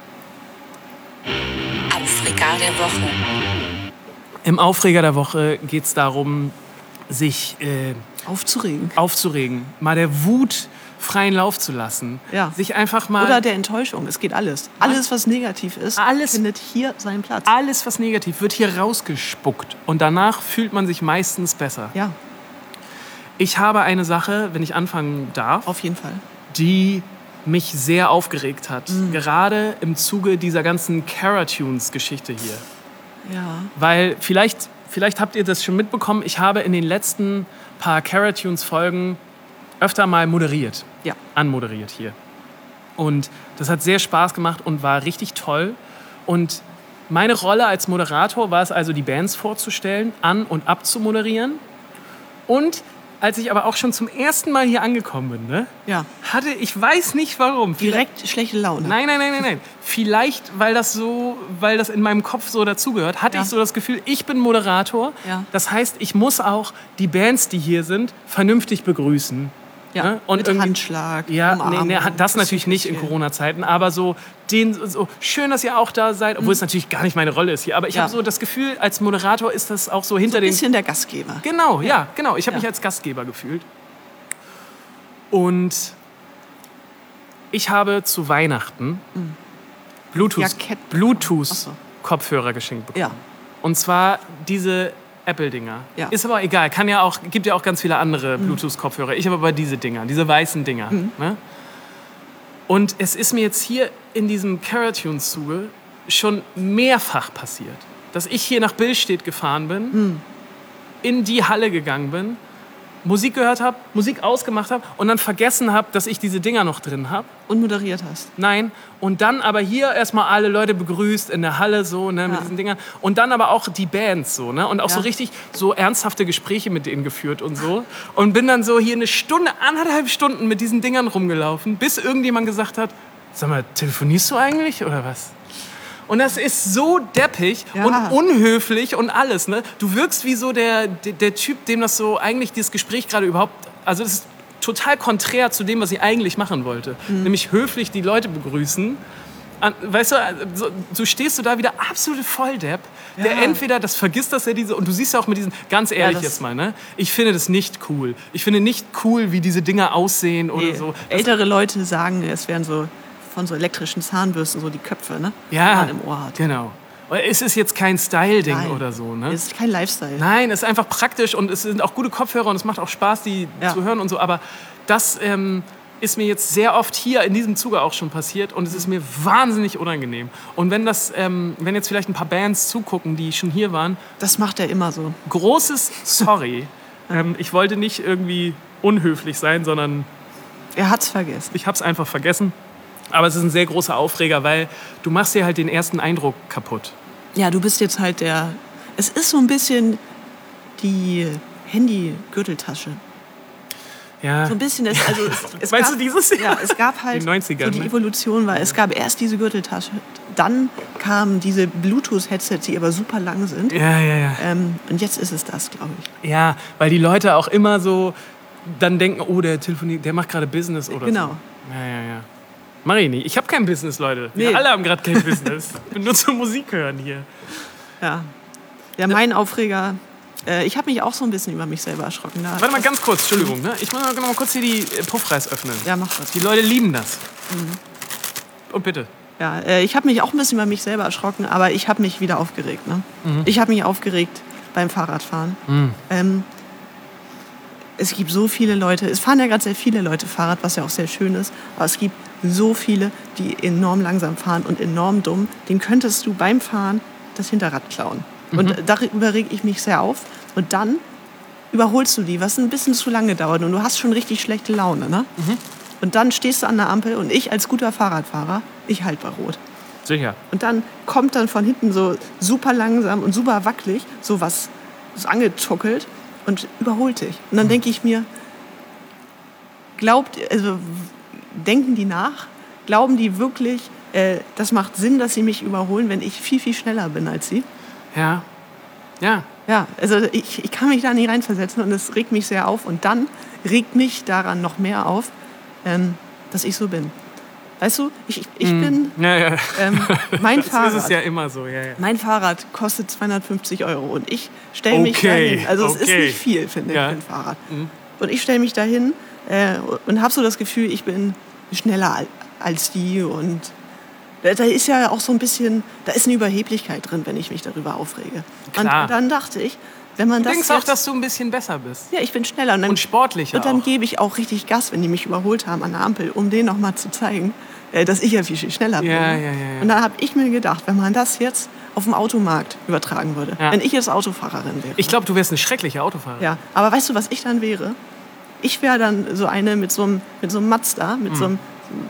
Aufreger der Woche. Im Aufreger der Woche geht es darum, sich äh, Aufzuregen. aufzuregen, mal der Wut freien Lauf zu lassen. Ja. Sich einfach mal... Oder der Enttäuschung. Es geht alles. Alles, was negativ ist, Alles- findet hier seinen Platz. Alles, was negativ wird, hier rausgespuckt. Und danach fühlt man sich meistens besser. Ja, Ich habe eine Sache, wenn ich anfangen darf, auf jeden Fall. die mich sehr aufgeregt hat. Gerade im Zuge dieser ganzen Cara-Tunes-Geschichte hier. Ja. Weil vielleicht, vielleicht habt ihr das schon mitbekommen, ich habe in den letzten paar Cara-Tunes-Folgen öfter mal moderiert. Ja. Anmoderiert hier. Und das hat sehr Spaß gemacht und war richtig toll. Und meine Rolle als Moderator war es also, die Bands vorzustellen, an- und abzumoderieren. Und als ich aber auch schon zum ersten Mal hier angekommen bin, ne, Ja. hatte, ich weiß nicht warum. Direkt schlechte Laune. Nein, nein, nein, nein, nein. Vielleicht, weil das so, weil das in meinem Kopf so dazugehört, hatte Ja. ich so das Gefühl, ich bin Moderator. Ja. Das heißt, ich muss auch die Bands, die hier sind, vernünftig begrüßen. Ja, Ne? Und mit irgendwie- Handschlag, Ja, nee, Umarmung, nee, das natürlich bisschen nicht in viel. Corona-Zeiten, aber so, den, so schön, dass ihr auch da seid, obwohl es natürlich gar nicht meine Rolle ist hier. Aber ich Ja. habe so das Gefühl, als Moderator ist das auch so hinter Ein den... bisschen der Gastgeber. Genau, ja, genau. Ich habe Ja. mich als Gastgeber gefühlt. Und ich habe zu Weihnachten Bluetooth, Jackett. Ach so. Bluetooth-Kopfhörer geschenkt bekommen. Ja. Und zwar diese Apple-Dinger. Ja. Ist aber egal, kann ja auch, gibt ja auch ganz viele andere Bluetooth-Kopfhörer. Ich habe aber diese Dinger, diese weißen Dinger. Ne? Und es ist mir jetzt hier in diesem Caratunes-Zuge schon mehrfach passiert, dass ich hier nach Billstedt gefahren bin, in die Halle gegangen bin, Musik gehört habe, Musik ausgemacht habe und dann vergessen habe, dass ich diese Dinger noch drin habe. Und moderiert hast. Nein. Und dann aber hier erstmal alle Leute begrüßt in der Halle so, ne, mit Ja. diesen Dingern. Und dann aber auch die Bands so, ne? Und auch Ja. so richtig so ernsthafte Gespräche mit denen geführt und so. Und bin dann so hier eine Stunde, anderthalb Stunden mit diesen Dingern rumgelaufen, bis irgendjemand gesagt hat, sag mal, telefonierst du eigentlich oder was? Und das ist so deppig Ja. und unhöflich und alles. Ne? Du wirkst wie so der, der, der Typ, dem das so eigentlich dieses Gespräch gerade überhaupt... Also das ist total konträr zu dem, was ich eigentlich machen wollte. Mhm. Nämlich höflich die Leute begrüßen. An, weißt du, so, so stehst du da wieder absolute Volldepp, der Ja. entweder das vergisst, dass er diese... Und du siehst ja auch mit diesen... Ganz ehrlich das- jetzt mal, ne? Ich finde das nicht cool. Ich finde nicht cool, wie diese Dinger aussehen oder Nee. so. Das, Ältere Leute sagen, es wären so von so elektrischen Zahnbürsten so die Köpfe, ne? die ja, man im Ohr hat. genau. Es ist jetzt kein Style-Ding Nein. oder so, ne? Das ist kein Lifestyle. Nein, es ist einfach praktisch und es sind auch gute Kopfhörer und es macht auch Spaß, die Ja. zu hören und so. Aber das ähm, ist mir jetzt sehr oft hier in diesem Zuge auch schon passiert und es ist mir wahnsinnig unangenehm. Und wenn das, ähm, wenn jetzt vielleicht ein paar Bands zugucken, die schon hier waren, Das macht er immer so. großes Sorry. ähm, ich wollte nicht irgendwie unhöflich sein, sondern Er hat's vergessen. ich habe es einfach vergessen. Aber es ist ein sehr großer Aufreger, weil du machst dir halt den ersten Eindruck kaputt. Ja, du bist jetzt halt der... Es ist so ein bisschen die Handy-Gürteltasche. Ja. So ein bisschen, das, also es, es Meinst gab, du dieses? Ja, es gab halt, Die neunzigern, so die ne? Evolution war, es gab erst diese Gürteltasche, dann kamen diese Bluetooth-Headsets, die aber super lang sind. Ja, ja, ja. Ähm, und jetzt ist es das, glaube ich. Ja, weil die Leute auch immer so dann denken, oh, der telefoniert, der macht gerade Business oder Genau. so. Ja, ja, ja. Mach ich nicht. Ich habe kein Business, Leute. Wir Nee. alle haben gerade kein Business. Ich bin nur zum Musik hören hier. Ja, ja mein Aufreger, äh, ich habe mich auch so ein bisschen über mich selber erschrocken. Da, Warte mal ganz kurz, Entschuldigung. Ne? Ich muss mal, mal kurz hier die äh, Puffreis öffnen. Ja, mach das. Die Leute lieben das. Und bitte. Ja, äh, ich habe mich auch ein bisschen über mich selber erschrocken, aber ich habe mich wieder aufgeregt. Ne? Ich habe mich aufgeregt beim Fahrradfahren. Ähm, es gibt so viele Leute, es fahren ja gerade sehr viele Leute Fahrrad, was ja auch sehr schön ist, aber es gibt so viele, die enorm langsam fahren und enorm dumm. Den könntest du beim Fahren das Hinterrad klauen. Und darüber reg ich mich sehr auf. Und dann überholst du die, was ein bisschen zu lange dauert und du hast schon richtig schlechte Laune. Ne? Und dann stehst du an der Ampel und ich als guter Fahrradfahrer, ich halt bei Rot. Sicher. Und dann kommt dann von hinten so super langsam und super wackelig so was so angetuckelt und überholt dich. Und dann denke ich mir, glaubt, also denken die nach? Glauben die wirklich, äh, das macht Sinn, dass sie mich überholen, wenn ich viel, viel schneller bin als sie? Ja. Ja. Ja, also ich, ich kann mich da nicht reinversetzen und es regt mich sehr auf. Und dann regt mich daran noch mehr auf, ähm, dass ich so bin. Weißt du, ich, ich bin, Ja, ja. ähm, mein Das ist Fahrrad, es ja immer so. Ja, ja. mein Fahrrad kostet zweihundertfünfzig Euro und ich stelle mich Okay, dahin. Also es ist okay. nicht viel, finde ich, Ja. für ein Fahrrad. Und ich stelle mich dahin äh, und habe so das Gefühl, ich bin schneller al- als die und da da ist ja auch so ein bisschen, da ist eine Überheblichkeit drin, wenn ich mich darüber aufrege. Klar. Und dann dachte ich, wenn man Du das denkst auch, jetzt, dass du ein bisschen besser bist. ja, ich bin schneller und, dann, Und sportlicher und dann auch. gebe ich auch richtig Gas, wenn die mich überholt haben an der Ampel, um denen noch mal zu zeigen, äh, dass ich ja viel, viel schneller bin. Ja, ja, ja, ja. Und dann habe ich mir gedacht, wenn man das jetzt auf dem Automarkt übertragen würde, Ja. wenn ich jetzt Autofahrerin wäre. Ich glaube, du wärst eine schreckliche Autofahrerin. Ja, aber weißt du, was ich dann wäre? Ich wäre dann so eine mit so einem, mit so einem Mazda, mit so einem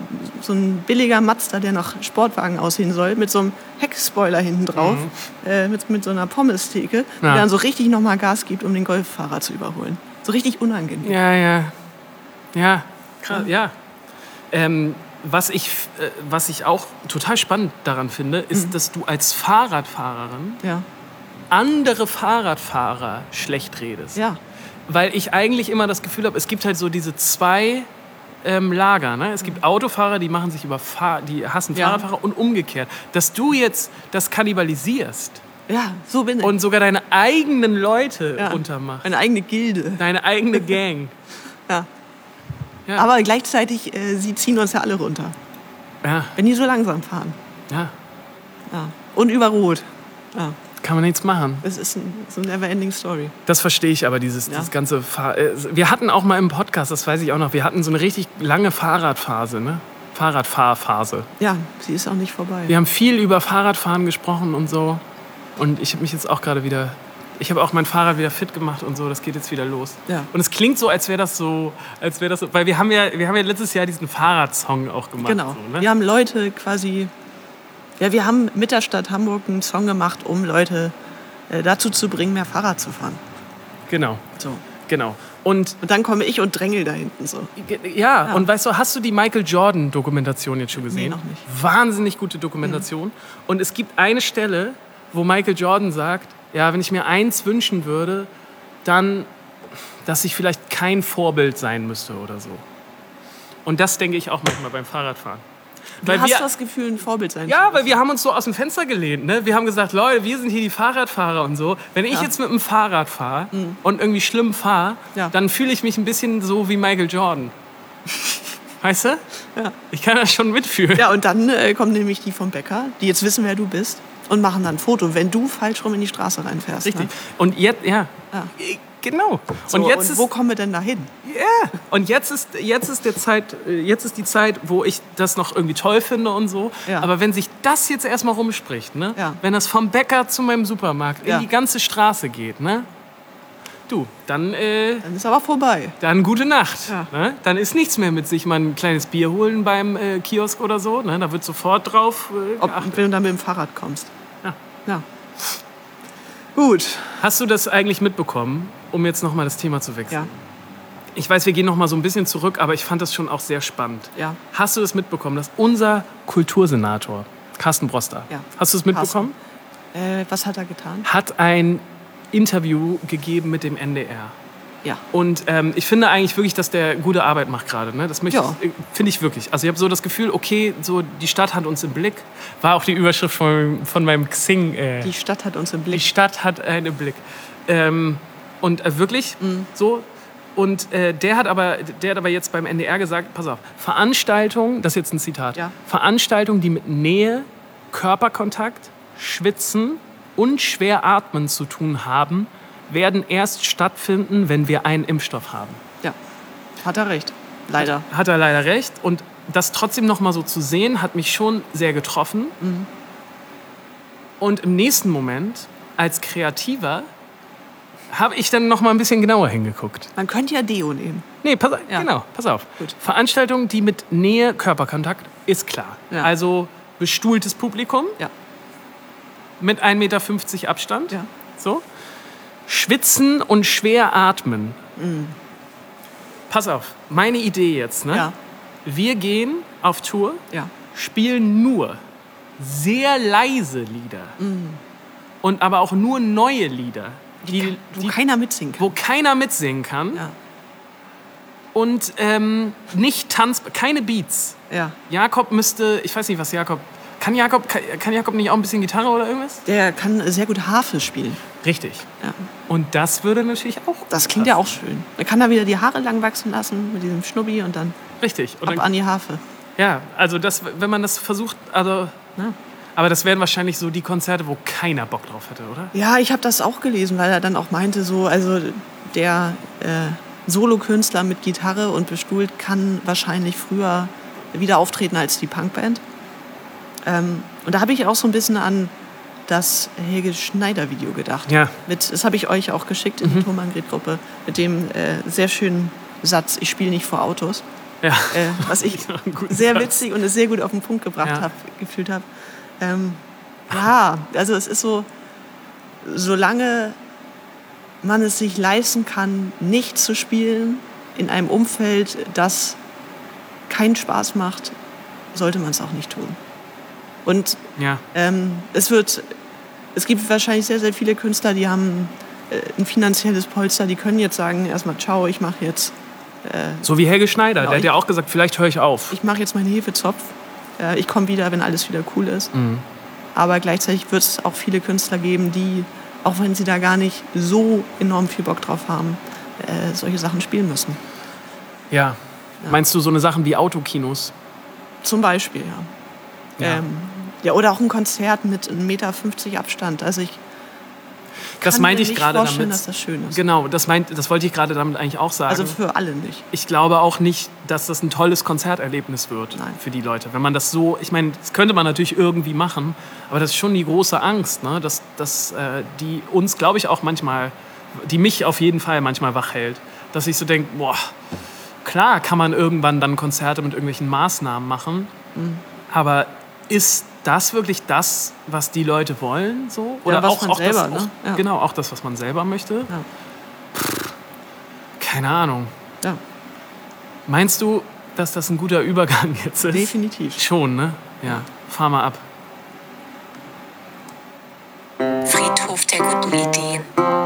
so ein billiger Mazda, der nach Sportwagen aussehen soll, mit so einem Heckspoiler hinten drauf, mhm. äh, mit, mit so einer Pommestheke, die ja. dann so richtig nochmal Gas gibt, um den Golffahrer zu überholen. So richtig unangenehm. Ja, ja. Ja, krass, ja. ja. Ähm, was, ich, äh, was ich auch total spannend daran finde, ist, mhm. dass du als Fahrradfahrerin ja. andere Fahrradfahrer schlecht redest. Ja. Weil ich eigentlich immer das Gefühl habe, es gibt halt so diese zwei ähm, Lager. Ne? Es gibt Autofahrer, die machen sich über Fahr- die hassen ja. Fahrradfahrer und umgekehrt. Dass du jetzt das kannibalisierst ja, so bin ich. und sogar deine eigenen Leute ja. runtermachst. Eine eigene Gilde. Deine eigene Gang. ja. ja. Aber gleichzeitig, äh, sie ziehen uns ja alle runter. Ja. Wenn die so langsam fahren. Ja. ja. Und über Rot. Ja. Kann man nichts machen. Es ist ein, so eine never-ending Story. Das verstehe ich aber, dieses, ja. dieses ganze Fahr- Wir hatten auch mal im Podcast, das weiß ich auch noch, wir hatten so eine richtig lange Fahrradphase, ne? Fahrradfahrphase. Ja, sie ist auch nicht vorbei. Wir haben viel über Fahrradfahren gesprochen und so. Und ich habe mich jetzt auch gerade wieder... Ich habe auch mein Fahrrad wieder fit gemacht und so, das geht jetzt wieder los. Ja. Und es klingt so, als wäre das so, als wäre das so, weil wir haben ja, wir haben ja letztes Jahr diesen Fahrradsong auch gemacht. Genau. So, ne? Wir haben Leute quasi, ja, wir haben mit der Stadt Hamburg einen Song gemacht, um Leute äh, dazu zu bringen, mehr Fahrrad zu fahren. Genau. So. Genau. Und, und dann komme ich und drängel da hinten so. Ja, ja, und weißt du, hast du die Michael Jordan-Dokumentation jetzt schon gesehen? Nee, noch nicht. Wahnsinnig gute Dokumentation. Mhm. Und es gibt eine Stelle, wo Michael Jordan sagt, ja, wenn ich mir eins wünschen würde, dann, dass ich vielleicht kein Vorbild sein müsste oder so. Und das denke ich auch manchmal beim Fahrradfahren. Du weil hast wir, das Gefühl, ein Vorbild sein Ja, zu weil wir haben uns so aus dem Fenster gelehnt. Ne? Wir haben gesagt, Leute, wir sind hier die Fahrradfahrer und so. Wenn ich ja. jetzt mit dem Fahrrad fahre mhm. und irgendwie schlimm fahre, ja. dann fühle ich mich ein bisschen so wie Michael Jordan. Weißt du? Ja. Ich kann das schon mitfühlen. Ja, und dann äh, kommen nämlich die vom Bäcker, die jetzt wissen, wer du bist. Und machen dann ein Foto, wenn du falsch rum in die Straße reinfährst. Richtig. Ne? Und jetzt, ja, ja. genau. So, und jetzt und ist, wo kommen wir denn da hin? Ja. Yeah. Und jetzt ist, jetzt ist der Zeit, jetzt ist die Zeit, wo ich das noch irgendwie toll finde und so. Ja. Aber wenn sich das jetzt erstmal rumspricht, ne? Ja. Wenn das vom Bäcker zu meinem Supermarkt ja. in die ganze Straße geht, ne? Du, dann, äh, dann ist aber vorbei. Dann gute Nacht. Ja. Ne? Dann ist nichts mehr mit sich mal ein kleines Bier holen beim äh, Kiosk oder so. Ne? Da wird sofort drauf äh, Ob, wenn du dann mit dem Fahrrad kommst. Ja. Ja. Gut. Hast du das eigentlich mitbekommen, um jetzt nochmal das Thema zu wechseln? Ja. Ich weiß, wir gehen nochmal so ein bisschen zurück, aber ich fand das schon auch sehr spannend. Ja. Hast du das mitbekommen, dass unser Kultursenator, Carsten Broster, ja. hast du es mitbekommen? Äh, was hat er getan? Hat ein Interview gegeben mit dem N D R. Ja. Und ähm, ich finde eigentlich wirklich, dass der gute Arbeit macht gerade. Ne? Das möchte Ja. ich, finde ich wirklich. Also ich habe so das Gefühl, okay, so die Stadt hat uns im Blick. War auch die Überschrift von, von meinem Xing. Äh, Die Stadt hat uns im Blick. Die Stadt hat einen im Blick. Ähm, und äh, wirklich Mhm. so. Und äh, der, hat aber, der hat aber jetzt beim N D R gesagt, pass auf, Veranstaltungen, das ist jetzt ein Zitat, Ja. Veranstaltungen, die mit Nähe, Körperkontakt, Schwitzen und schwer atmen zu tun haben, werden erst stattfinden, wenn wir einen Impfstoff haben. Ja. Hat er recht. Leider. Hat, hat er leider recht. Und das trotzdem noch mal so zu sehen, hat mich schon sehr getroffen. Mhm. Und im nächsten Moment, als Kreativer, habe ich dann noch mal ein bisschen genauer hingeguckt. Man könnte ja Deo nehmen. Nee, pass, Ja. genau, pass auf. Gut. Veranstaltungen, die mit Nähe, Körperkontakt, ist klar. Ja. Also bestuhltes Publikum Ja. mit ein Meter fünfzig Abstand. Ja. So. Schwitzen und schwer atmen. Mhm. Pass auf, meine Idee jetzt. Ne? Ja. Wir gehen auf Tour, Ja. spielen nur sehr leise Lieder. Mhm. Und aber auch nur neue Lieder, die, Wo die, keiner mitsingen kann. wo keiner mitsingen kann. Ja. Und ähm, nicht tanz, keine Beats. Ja. Jakob müsste, ich weiß nicht, was Jakob, kann Jakob, kann, kann Jakob nicht auch ein bisschen Gitarre oder irgendwas? Der kann sehr gut Harfe spielen. Richtig. Ja. Und das würde natürlich auch Das klingt ja auch schön. Dann kann er wieder die Haare lang wachsen lassen mit diesem Schnubbi und dann Richtig. Und ab dann, an die Harfe. ja, also das, wenn man das versucht, also, Ja. aber das wären wahrscheinlich so die Konzerte, wo keiner Bock drauf hätte, oder? Ja, ich habe das auch gelesen, weil er dann auch meinte, so, also der äh, Solokünstler mit Gitarre und bestuhlt kann wahrscheinlich früher wieder auftreten als die Punkband. Ähm, und da habe ich auch so ein bisschen an das Helge Schneider-Video gedacht. Ja. Mit, das habe ich euch auch geschickt in die Thomann-Gret-Gruppe mit dem äh, sehr schönen Satz, ich spiele nicht vor Autos. Ja. Äh, was ich Ein guter sehr Satz. witzig und es sehr gut auf den Punkt gebracht Ja. habe, gefühlt habe. Ähm, ja, also es ist so, solange man es sich leisten kann, nicht zu spielen in einem Umfeld, das keinen Spaß macht, sollte man es auch nicht tun. Und Ja. ähm, es wird, es gibt wahrscheinlich sehr, sehr viele Künstler, die haben äh, ein finanzielles Polster, die können jetzt sagen, erstmal ciao, ich mache jetzt, So wie Helge Schneider, Genau, der hat ja ich- auch gesagt, vielleicht höre ich auf. ich mache jetzt meinen Hefezopf, äh, ich komme wieder, wenn alles wieder cool ist. Mhm. Aber gleichzeitig wird es auch viele Künstler geben, die, auch wenn sie da gar nicht so enorm viel Bock drauf haben, äh, solche Sachen spielen müssen. Ja. Meinst du so eine Sachen wie Autokinos? Zum Beispiel, ja. Ja. Ähm, ja, oder auch ein Konzert mit einem Meter fünfzig Abstand. Also ich Das kann meinte mir ich nicht gerade vorstellen, damit. dass das schön ist. Genau, das, meint, das wollte ich gerade damit eigentlich auch sagen. Also für alle nicht. Ich glaube auch nicht, dass das ein tolles Konzerterlebnis wird Nein. für die Leute. Wenn man das so, ich meine, das könnte man natürlich irgendwie machen, aber das ist schon die große Angst, ne? dass, dass äh, die uns, glaube ich, auch manchmal, die mich auf jeden Fall manchmal wach hält. Dass ich so denke, boah, klar kann man irgendwann dann Konzerte mit irgendwelchen Maßnahmen machen, Mhm. aber ist das wirklich das, was die Leute wollen? So? Oder was auch, man auch selber, das, ne? auch, Ja. Genau, auch das, was man selber möchte? Ja. Keine Ahnung. Ja, Meinst du, dass das ein guter Übergang jetzt ist? definitiv. Schon, ne? Ja. Fahr mal ab. Friedhof der guten Ideen.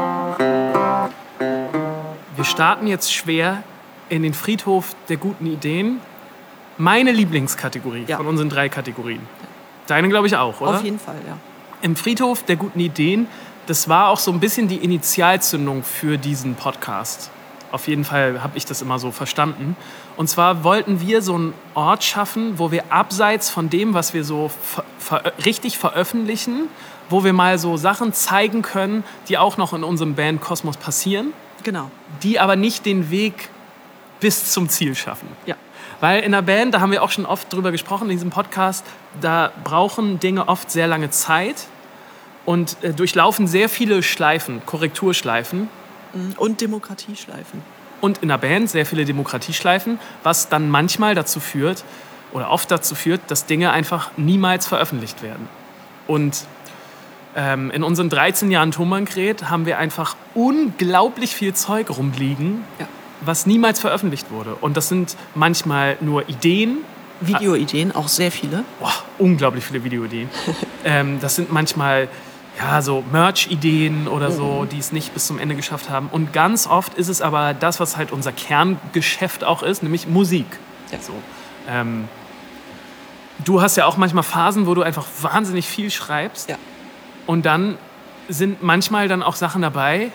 Wir starten jetzt schwer in den Friedhof der guten Ideen. Meine Lieblingskategorie Ja. von unseren drei Kategorien. Deine, glaube ich, auch, oder? Auf jeden Fall, ja. Im Friedhof der guten Ideen, das war auch so ein bisschen die Initialzündung für diesen Podcast. Auf jeden Fall habe ich das immer so verstanden. Und zwar wollten wir so einen Ort schaffen, wo wir abseits von dem, was wir so ver ver richtig veröffentlichen, wo wir mal so Sachen zeigen können, die auch noch in unserem Bandkosmos passieren, Genau. die aber nicht den Weg bis zum Ziel schaffen. Ja. Weil in der Band, da haben wir auch schon oft drüber gesprochen in diesem Podcast, da brauchen Dinge oft sehr lange Zeit und äh, durchlaufen sehr viele Schleifen, Korrekturschleifen. Und Demokratieschleifen. Und in der Band sehr viele Demokratieschleifen, was dann manchmal dazu führt, oder oft dazu führt, dass Dinge einfach niemals veröffentlicht werden. Und ähm, in unseren dreizehn Jahren Tonbandgerät haben wir einfach unglaublich viel Zeug rumliegen, Ja. was niemals veröffentlicht wurde. Und das sind manchmal nur Ideen, Videoideen, auch sehr viele. boah, unglaublich viele Videoideen. ähm, das sind manchmal ja, so Merch-Ideen oder so, die es nicht bis zum Ende geschafft haben. Und ganz oft ist es aber das, was halt unser Kerngeschäft auch ist, nämlich Musik. Ja. So. Ähm, du hast ja auch manchmal Phasen, wo du einfach wahnsinnig viel schreibst. Ja. Und dann sind manchmal dann auch Sachen dabei,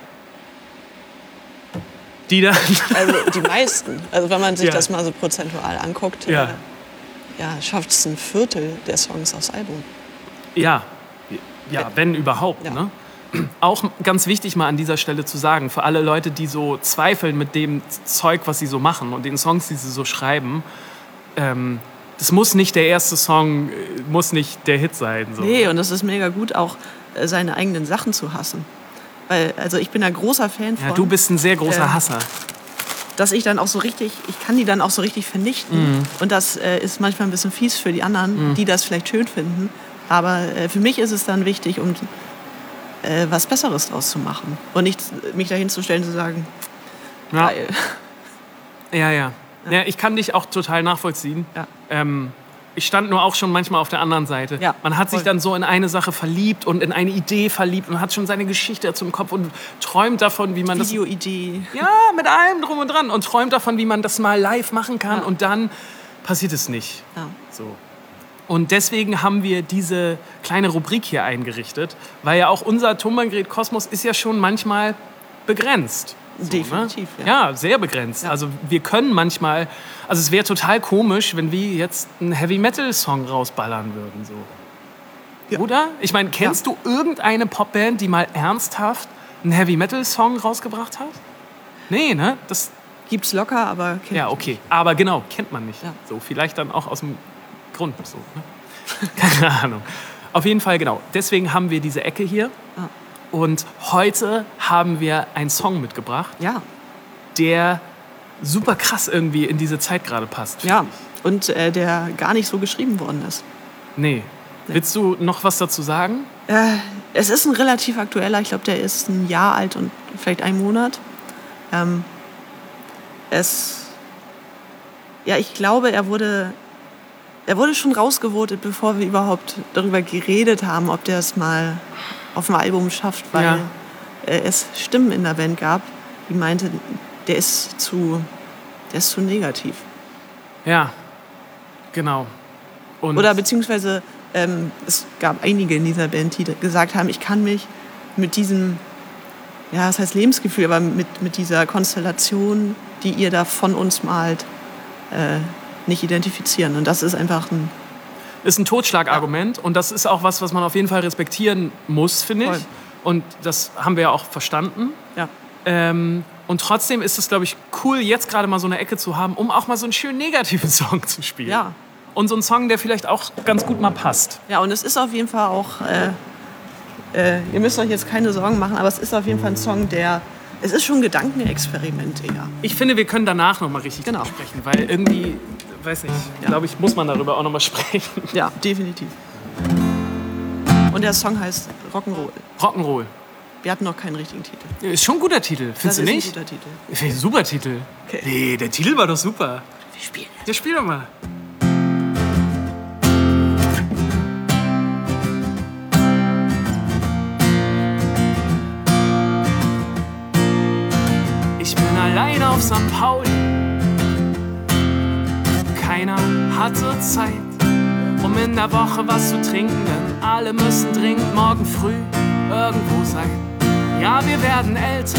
die dann... Also die meisten. Also wenn man sich Ja. das mal so prozentual anguckt, Ja. äh, ja, schafft es ein Viertel der Songs aufs Album. Ja, ja, wenn überhaupt. Ja. Ne? Auch ganz wichtig mal an dieser Stelle zu sagen, für alle Leute, die so zweifeln mit dem Zeug, was sie so machen und den Songs, die sie so schreiben, ähm, das muss nicht der erste Song, äh, muss nicht der Hit sein. So. Nee, und es ist mega gut, auch äh, seine eigenen Sachen zu hassen. Weil, also ich bin ein großer Fan von, Ja, du bist ein sehr großer Ähm, Hasser. dass ich dann auch so richtig, ich kann die dann auch so richtig vernichten. Und das äh, ist manchmal ein bisschen fies für die anderen, die das vielleicht schön finden. Aber äh, für mich ist es dann wichtig, um äh, was Besseres draus zu machen. Und nicht mich dahin zu stellen und zu sagen, Ja. geil. Ja, ja, ja. Ich kann dich auch total nachvollziehen. Ja. Ähm, ich stand nur auch schon manchmal auf der anderen Seite. Ja, Man hat sich voll. dann so in eine Sache verliebt und in eine Idee verliebt und hat schon seine Geschichte dazu im Kopf und träumt davon, wie man das... Videoidee. Ja, mit allem drum und dran. Und träumt davon, wie man das mal live machen kann. Ja. Und dann passiert es nicht. Ja. So. Und deswegen haben wir diese kleine Rubrik hier eingerichtet, weil ja auch unser Tonbandgerät Kosmos ist ja schon manchmal begrenzt. So, Definitiv, ne? ja. Ja, sehr begrenzt. Ja. Also wir können manchmal, also es wäre total komisch, wenn wir jetzt einen Heavy-Metal-Song rausballern würden. So. Ja. Oder? Ich meine, kennst du irgendeine Popband, die mal ernsthaft einen Heavy-Metal-Song rausgebracht hat? Nee, ne? Das, Gibt's locker, aber kennt ja, okay. Aber genau, kennt man nicht. Ja. So, vielleicht dann auch aus dem Grund. So, ne? Keine Ahnung. Auf jeden Fall, genau. Deswegen haben wir diese Ecke hier. Ja. Und heute haben wir einen Song mitgebracht, Ja, der super krass irgendwie in diese Zeit gerade passt. Ja, und äh, der gar nicht so geschrieben worden ist. Nee. nee. Willst du noch was dazu sagen? Äh, es ist ein relativ aktueller, ich glaube, der ist ein Jahr alt und vielleicht ein Monat. Ähm, es, ja, ich glaube, er wurde, er wurde schon rausgevotet, bevor wir überhaupt darüber geredet haben, ob der es mal auf dem Album schafft, weil Ja. äh, es Stimmen in der Band gab, die meinten, der ist zu, der ist zu negativ. Ja, genau. Und Oder beziehungsweise ähm, es gab einige in dieser Band, die gesagt haben, ich kann mich mit diesem, ja, das heißt Lebensgefühl, aber mit, mit dieser Konstellation, die ihr da von uns malt, äh, nicht identifizieren. Und das ist einfach ein... ist ein Totschlagargument und das ist auch was, was man auf jeden Fall respektieren muss, finde ich. Voll. Und das haben wir ja auch verstanden. Ja. Ähm, und trotzdem ist es, glaube ich, cool, jetzt gerade mal so eine Ecke zu haben, um auch mal so einen schönen negativen Song zu spielen. Ja. Und so einen Song, der vielleicht auch ganz gut mal passt. Ja, und es ist auf jeden Fall auch, äh, äh, ihr müsst euch jetzt keine Sorgen machen, aber es ist auf jeden Fall ein Song, der, es ist schon ein Gedankenexperiment eher. Ich finde, wir können danach noch mal richtig Genau. drüber sprechen, weil irgendwie, weiß nicht, Ja. glaube ich, muss man darüber auch noch mal sprechen. Ja, definitiv. Und der Song heißt Rock'n'Roll. Rock'n'Roll. Wir hatten noch keinen richtigen Titel. Ist schon ein guter Titel, Das findest du ist nicht? ein guter Titel. Ich finde ein super Titel. Okay. Nee, der Titel war doch super. Wir spielen. Ja, spiel doch mal. Ich bin allein auf Sankt Pauli. Keiner hatte Zeit, um in der Woche was zu trinken, denn alle müssen dringend morgen früh irgendwo sein. Ja, wir werden älter.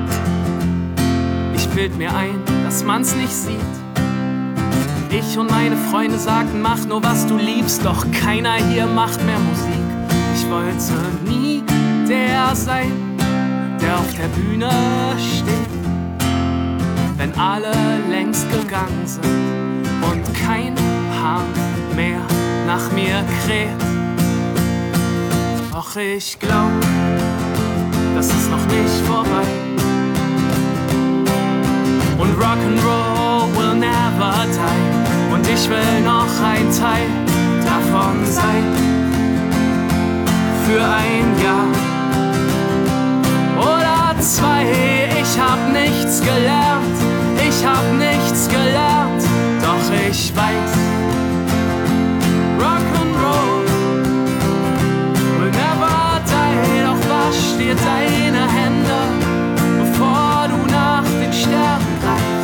Ich bild mir ein, dass man's nicht sieht. Ich und meine Freunde sagten, mach nur was du liebst, doch keiner hier macht mehr Musik. Ich wollte nie der sein, der auf der Bühne steht, wenn alle längst gegangen sind und kein Hahn mehr nach mir kräht. Doch ich glaub, das ist noch nicht vorbei. Und Rock'n'Roll will never die. Und ich will noch ein Teil davon sein. Für ein Jahr oder zwei. Ich hab nichts gelernt, ich hab nichts gelernt. Doch ich weiß, Rock'n'Roll will never die. Doch wasch dir deine Hände, bevor du nach den Sternen greifst.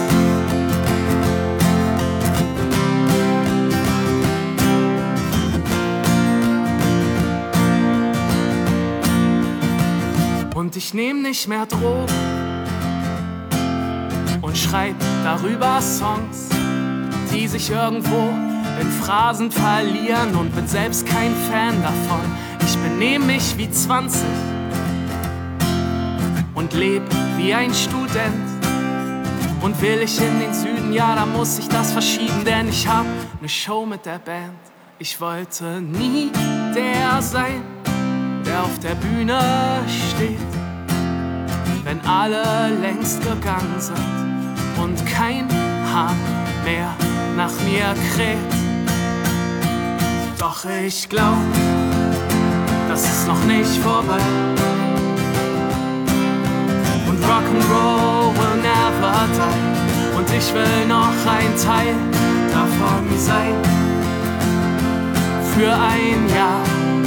Und ich nehm nicht mehr Drogen und schreib darüber Songs, die sich irgendwo in Phrasen verlieren, und bin selbst kein Fan davon. Ich benehm mich wie zwanzig und leb wie ein Student. Und will ich in den Süden, ja, da muss ich das verschieben, denn ich hab ne Show mit der Band. Ich wollte nie der sein, der auf der Bühne steht, wenn alle längst gegangen sind und kein Hahn mehr nach mir kräht. Doch ich glaub, das ist noch nicht vorbei. Und Rock'n'Roll will never die. Und ich will noch ein Teil davon sein. Für ein Jahr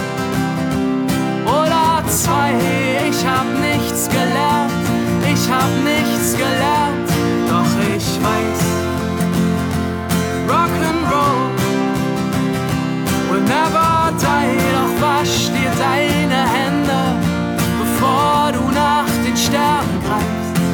oder zwei. Ich hab nichts gelernt, ich hab nichts gelernt. Doch ich weiß, Rock'n'Roll will never die. Doch wasch dir deine Hände, bevor du nach den Sternen greifst.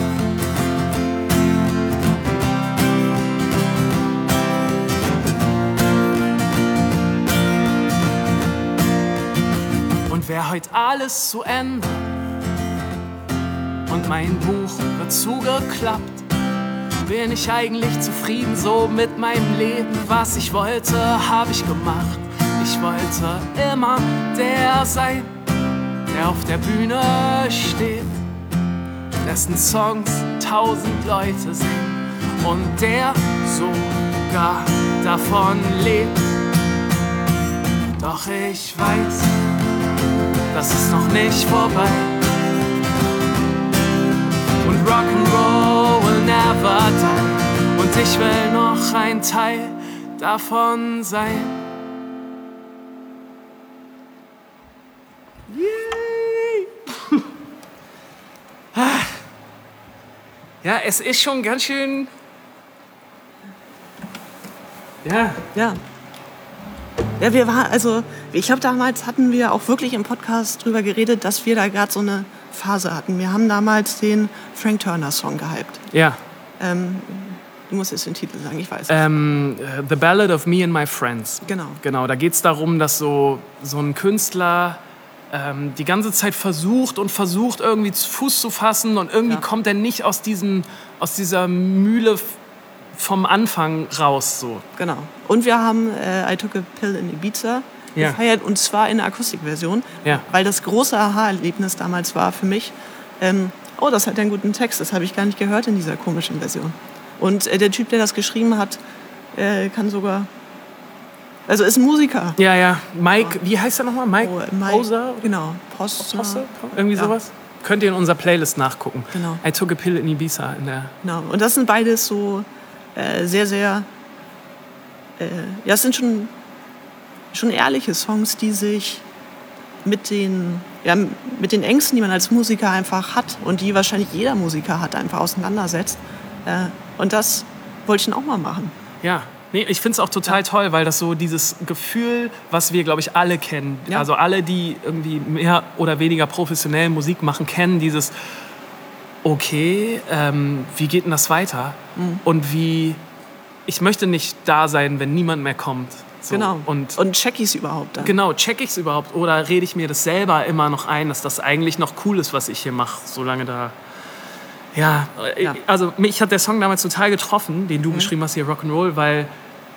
Und wär heut alles zu Ende und mein Buch wird zugeklappt, bin ich eigentlich zufrieden so mit meinem Leben. Was ich wollte, hab ich gemacht. Ich wollte immer der sein, der auf der Bühne steht, dessen Songs tausend Leute singen und der sogar davon lebt. Doch ich weiß, das ist noch nicht vorbei. Und Rock'n'Roll will never die. Und ich will noch ein Teil davon sein. Yay! Ja, es ist schon ganz schön... Ja. Ja. Ja, wir waren, also ich glaube, damals hatten wir auch wirklich im Podcast drüber geredet, dass wir da gerade so eine Phase hatten. Wir haben damals den Frank Turner Song gehypt. Ja. Ähm, du musst jetzt den Titel sagen, ich weiß. Ähm, The Ballad of Me and My Friends. Genau. Genau, da geht es darum, dass so, so ein Künstler ähm, die ganze Zeit versucht und versucht, irgendwie Fuß zu fassen und irgendwie Ja. kommt er nicht aus, diesem, aus dieser Mühle vom Anfang raus. So. Genau. Und wir haben äh, I Took a Pill in Ibiza Ja. gefeiert, und zwar in der Akustikversion, Ja. weil das große Aha-Erlebnis damals war für mich, ähm, oh, das hat einen guten Text, das habe ich gar nicht gehört in dieser komischen Version. Und äh, der Typ, der das geschrieben hat, äh, kann sogar, also ist ein Musiker. Ja, ja. Mike, wie heißt er nochmal? Mike, Oh, Mike- Poser? Genau, Post. Posse? Irgendwie Ja. sowas? Könnt ihr in unserer Playlist nachgucken. Genau. I Took a Pill in Ibiza. In der Genau. Und das sind beides so äh, sehr, sehr, äh, ja, es sind schon, schon ehrliche Songs, die sich mit den, ja, mit den Ängsten, die man als Musiker einfach hat und die wahrscheinlich jeder Musiker hat, einfach auseinandersetzt. Äh, und das wollte ich dann auch mal machen. Ja, nee, ich finde es auch total toll, weil das so dieses Gefühl, was wir, glaube ich, alle kennen, Ja. also alle, die irgendwie mehr oder weniger professionell Musik machen, kennen dieses, okay, ähm, wie geht denn das weiter? Mhm. Und wie, ich möchte nicht da sein, wenn niemand mehr kommt. So. Genau. Und, Und check ich es überhaupt dann? genau, check ich es überhaupt oder rede ich mir das selber immer noch ein, dass das eigentlich noch cool ist, was ich hier mache, solange da... Ja, Ja. also mich hat der Song damals total getroffen, den du Mhm. geschrieben hast hier, Rock'n'Roll, weil,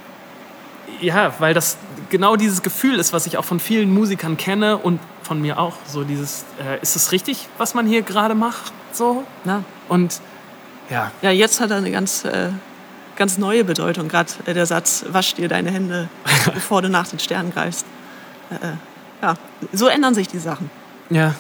ja, weil das genau dieses Gefühl ist, was ich auch von vielen Musikern kenne und von mir auch. So dieses, äh, ist es richtig, was man hier gerade macht? So? Na? Und ja, Ja, jetzt hat er eine ganz, äh, ganz neue Bedeutung. Gerade äh, der Satz, wasch dir deine Hände, bevor du nach den Sternen greifst. Äh, äh, ja, so ändern sich die Sachen. ja.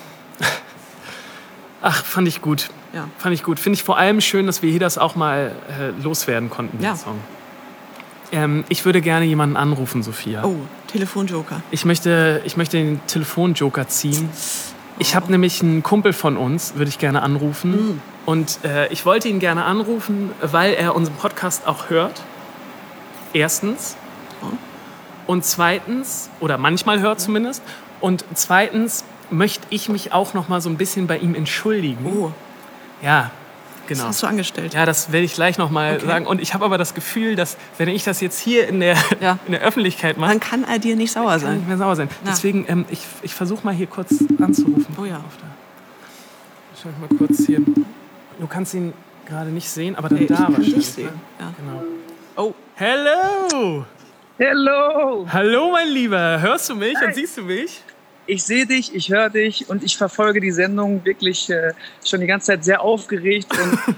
Ach, fand ich gut. Ja. Fand ich gut. Finde ich vor allem schön, dass wir hier das auch mal äh, loswerden konnten, Ja. den Song. Ähm, ich würde gerne jemanden anrufen, Sophia. Oh, Telefonjoker. Ich möchte, ich möchte den Telefonjoker ziehen. Ich habe nämlich einen Kumpel von uns, würde ich gerne anrufen. Mm. Und äh, ich wollte ihn gerne anrufen, weil er unseren Podcast auch hört. Erstens. Oh. Und zweitens, oder manchmal hört zumindest. Und zweitens möchte ich mich auch noch mal so ein bisschen bei ihm entschuldigen. Oh, Ja, was genau. hast du angestellt? Ja, das werde ich gleich noch mal Okay. sagen. Und ich habe aber das Gefühl, dass, wenn ich das jetzt hier in der, Ja. in der Öffentlichkeit mache, Dann kann er dir nicht sauer kann sein. nicht mehr sauer sein. Ja. Deswegen, ähm, ich, ich versuche mal hier kurz anzurufen. Oh ja. Auf der, schau ich mal kurz hier. Du kannst ihn gerade nicht sehen, aber dann Nee, da ich kann wahrscheinlich. dich sehen. Ne? Ja. Genau. Oh, Hello! Hello! Hallo, mein Lieber. Hörst du mich und siehst du mich? Ich sehe dich, ich höre dich und ich verfolge die Sendung wirklich äh, schon die ganze Zeit sehr aufgeregt. Und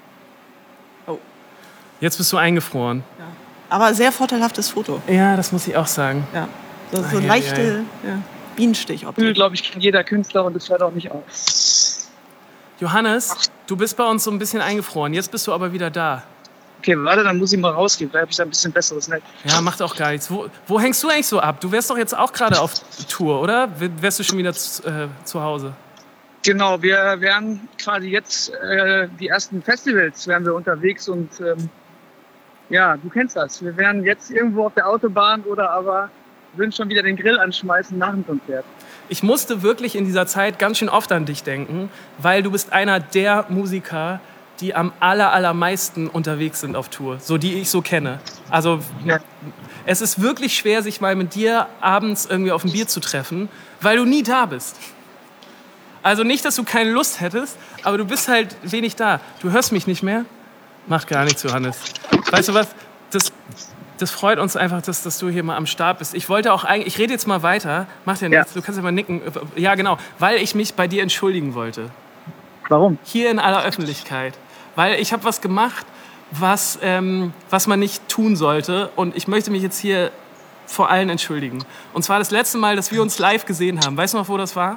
Jetzt bist du eingefroren. aber sehr vorteilhaftes Foto. Ja, das muss ich auch sagen. Ja. So, so Ei, ei, leichte ja, Bienenstich. ich glaube, ich kenne jeder Künstler und es hört auch nicht auf. Johannes, du bist bei uns so ein bisschen eingefroren. Jetzt bist du aber wieder da. Okay, warte, dann muss ich mal rausgehen, vielleicht habe ich da ein bisschen besseres Netz. Ja, macht auch gar nichts. Wo, wo hängst du eigentlich so ab? Du wärst doch jetzt auch gerade auf Tour, oder? W- Wärst du schon wieder zu, äh, zu Hause? Genau, wir werden quasi jetzt äh, die ersten Festivals werden wir unterwegs und ähm, ja, du kennst das. Wir werden jetzt irgendwo auf der Autobahn oder aber würden schon wieder den Grill anschmeißen nach dem Konzert. Ich musste wirklich in dieser Zeit ganz schön oft an dich denken, weil du bist einer der Musiker, die am aller, allermeisten unterwegs sind auf Tour, so die ich so kenne. Also Ja. es ist wirklich schwer, sich mal mit dir abends irgendwie auf ein Bier zu treffen, weil du nie da bist. Also nicht, dass du keine Lust hättest, aber du bist halt wenig da. Du hörst mich nicht mehr? Macht gar nichts, Johannes. Weißt du was? Das, das freut uns einfach, dass, dass du hier mal am Start bist. Ich wollte auch eigentlich, ich rede jetzt mal weiter. Macht ja nichts, Ja. du kannst ja mal nicken. Ja, genau, weil ich mich bei dir entschuldigen wollte. Warum? Hier in aller Öffentlichkeit. Weil ich habe was gemacht, was, ähm, was man nicht tun sollte. Und ich möchte mich jetzt hier vor allen entschuldigen. Und zwar das letzte Mal, dass wir uns live gesehen haben. Weißt du noch, wo das war?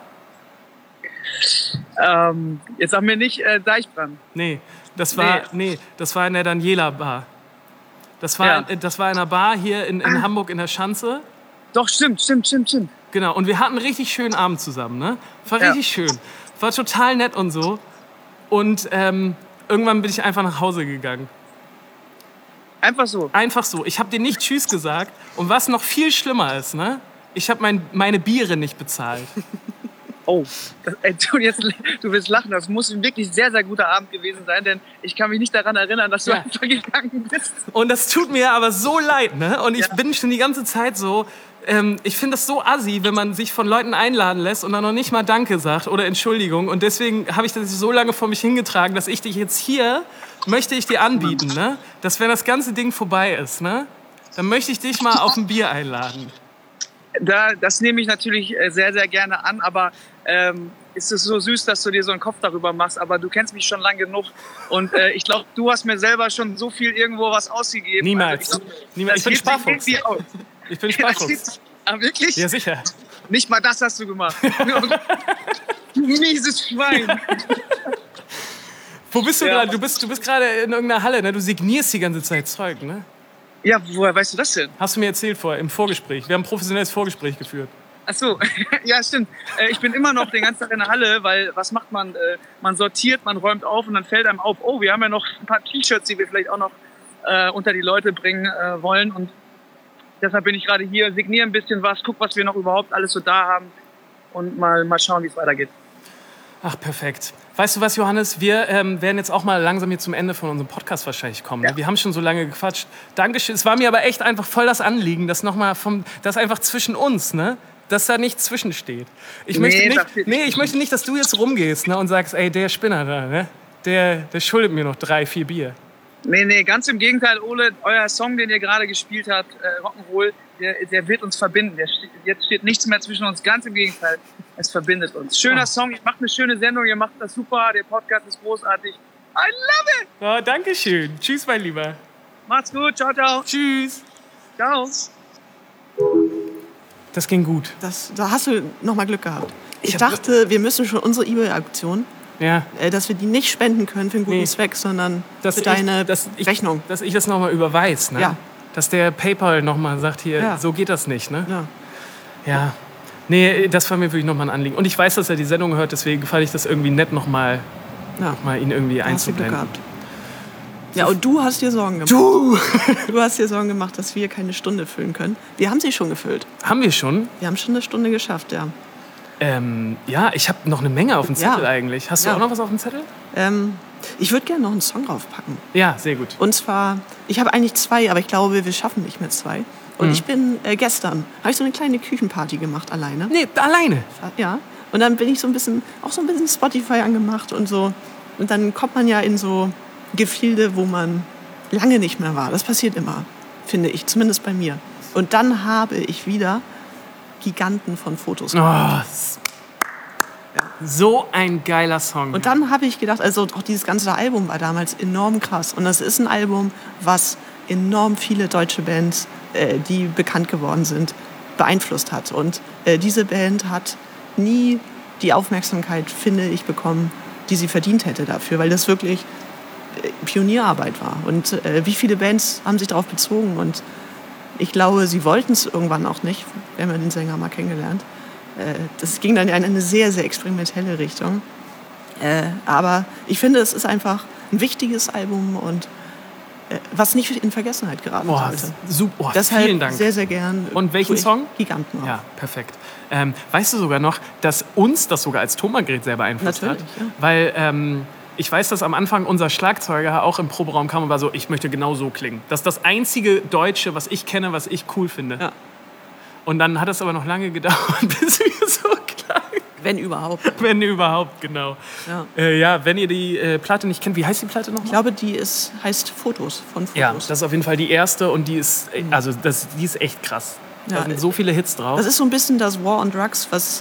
Ähm, jetzt sag mir nicht äh, Deichbrand. Nee, das war, nee. nee, das war in der Daniela Bar. Das war, Ja. äh, das war in einer Bar hier in, in Hamburg in der Schanze. Doch, stimmt, stimmt, stimmt, stimmt. Genau, und wir hatten einen richtig schönen Abend zusammen, ne? War Ja. richtig schön. War total nett und so. Und ähm, irgendwann bin ich einfach nach Hause gegangen. Einfach so. Einfach so. Ich habe dir nicht Tschüss gesagt. Und was noch viel schlimmer ist, ne? Ich habe mein, meine Biere nicht bezahlt. Oh, das, ey, du, jetzt, du willst lachen. Das muss ein wirklich sehr, sehr guter Abend gewesen sein, denn ich kann mich nicht daran erinnern, dass du Ja. einfach gegangen bist. Und das tut mir aber so leid, ne? Und ich Ja. bin schon die ganze Zeit so, ähm, ich finde das so assi, wenn man sich von Leuten einladen lässt und dann noch nicht mal Danke sagt oder Entschuldigung. Und deswegen habe ich das so lange vor mich hingetragen, dass ich dich jetzt hier, möchte ich dir anbieten, ne? Dass wenn das ganze Ding vorbei ist, ne? Dann möchte ich dich mal auf ein Bier einladen. Da, das nehme ich natürlich äh, sehr, sehr gerne an, aber ähm, ist es so süß, dass du dir so einen Kopf darüber machst, aber du kennst mich schon lang genug und äh, ich glaube, du hast mir selber schon so viel irgendwo was ausgegeben. Niemals. Also ich glaub, Niemals. das Ich bin hebt sich Sparfuchs. irgendwie aus. Ich bin Das Sparfuchs. hebt- Ah, wirklich? Ja, sicher. Nicht mal das hast du gemacht. Du mieses Schwein. Wo bist du Ja. gerade? Du bist, du bist gerade in irgendeiner Halle, ne? Du signierst die ganze Zeit Zeug, ne? Ja, woher weißt du das denn? Hast du mir erzählt vorher, im Vorgespräch. Wir haben ein professionelles Vorgespräch geführt. Ach so, ja stimmt. Äh, ich bin immer noch den ganzen Tag in der Halle, weil was macht man? Äh, man sortiert, man räumt auf und dann fällt einem auf, oh, wir haben ja noch ein paar T-Shirts, die wir vielleicht auch noch äh, unter die Leute bringen äh, wollen. Und deshalb bin ich gerade hier, signiere ein bisschen was, guck, was wir noch überhaupt alles so da haben und mal, mal schauen, wie es weitergeht. Ach, perfekt. Weißt du was, Johannes? Wir ähm, werden jetzt auch mal langsam hier zum Ende von unserem Podcast wahrscheinlich kommen. Ne? Ja. Wir haben schon so lange gequatscht. Dankeschön. Es war mir aber echt einfach voll das Anliegen, dass noch mal vom, das einfach zwischen uns, ne? Dass da nichts zwischensteht. Ich Nee, möchte da nicht, steht nee, nicht ich möchte nicht, dass du jetzt rumgehst, ne? Und sagst, ey, der Spinner da, ne? Der, der schuldet mir noch drei, vier Bier. Nee, nee, ganz im Gegenteil, Ole, euer Song, den ihr gerade gespielt habt, äh, Rock'n'Roll, der, der wird uns verbinden. Der steht, jetzt steht nichts mehr zwischen uns, ganz im Gegenteil, es verbindet uns. Schöner Oh. Song, ihr macht eine schöne Sendung, ihr macht das super, der Podcast ist großartig. I love it! Oh, Dankeschön. Tschüss, mein Lieber. Macht's gut, ciao, ciao. Tschüss. Ciao. Das ging gut. Das, da hast du noch mal Glück gehabt. Ich, Ich hab- dachte, wir müssen schon unsere eBay-Aktion, Ja. äh, dass wir die nicht spenden können für einen guten Nee. Zweck, sondern Dass für ich- deine dass ich, Rechnung. Dass ich das nochmal überweis, ne? Ja. Dass der PayPal nochmal sagt, hier, Ja. so geht das nicht, ne? Ja. Ja. Nee, das war mir wirklich nochmal ein Anliegen. Und ich weiß, dass er die Sendung hört, deswegen fand ich das irgendwie nett, nochmal Ja. mal ihn irgendwie Da hast du Glück einzublenden. gehabt. Ja, und du hast dir Sorgen gemacht. Du! Du hast dir Sorgen gemacht, dass wir keine Stunde füllen können. Wir haben sie schon gefüllt. Haben wir schon? Wir haben schon eine Stunde geschafft, ja. Ähm, ja, ich habe noch eine Menge auf dem Ja. Zettel eigentlich. Hast du Ja. auch noch was auf dem Zettel? Ähm, ich würde gerne noch einen Song draufpacken. Ja, sehr gut. Und zwar, ich habe eigentlich zwei, aber ich glaube, wir schaffen nicht mehr zwei. Und Mhm. ich bin äh, gestern, habe ich so eine kleine Küchenparty gemacht, alleine. Nee, alleine. Ja. Und dann bin ich so ein bisschen, auch so ein bisschen Spotify angemacht und so. Und dann kommt man ja in so Gefilde, wo man lange nicht mehr war. Das passiert immer, finde ich, zumindest bei mir. Und dann habe ich wieder Giganten von Fotos. Oh, s- so ein geiler Song. Und dann habe ich gedacht, also auch dieses ganze Album war damals enorm krass. Und das ist ein Album, was enorm viele deutsche Bands, äh, die bekannt geworden sind, beeinflusst hat. Und äh, diese Band hat nie die Aufmerksamkeit, finde ich, bekommen, die sie verdient hätte dafür, weil das wirklich äh, Pionierarbeit war. Und äh, wie viele Bands haben sich darauf bezogen? Und ich glaube, sie wollten es irgendwann auch nicht. Wir haben ja den Sänger mal kennengelernt. Äh, das ging dann in eine sehr, sehr experimentelle Richtung. Äh, aber ich finde, es ist einfach ein wichtiges Album und äh, was nicht in Vergessenheit geraten Boah, sollte. super. Oh, Deshalb vielen Dank. sehr, sehr gern. Und welchen tue ich Song? Giganten auf. Ja, perfekt. Ähm, weißt du sogar noch, dass uns das sogar als Tonbandgerät sehr beeinflusst Natürlich, hat? ja. Weil ähm, ich weiß, dass am Anfang unser Schlagzeuger auch im Proberaum kam und war so, ich möchte genau so klingen. Das ist das einzige Deutsche, was ich kenne, was ich cool finde. Ja. Und dann hat es aber noch lange gedauert, bis wir so klangen. Wenn überhaupt. Wenn überhaupt, genau. Ja. Äh, ja, wenn ihr die äh, Platte nicht kennt, wie heißt die Platte nochmal? Ich glaube, die ist, heißt Fotos von Fotos. Ja, das ist auf jeden Fall die erste und die ist, also das, die ist echt krass. Da Ja. sind so viele Hits drauf. Das ist so ein bisschen das War on Drugs, was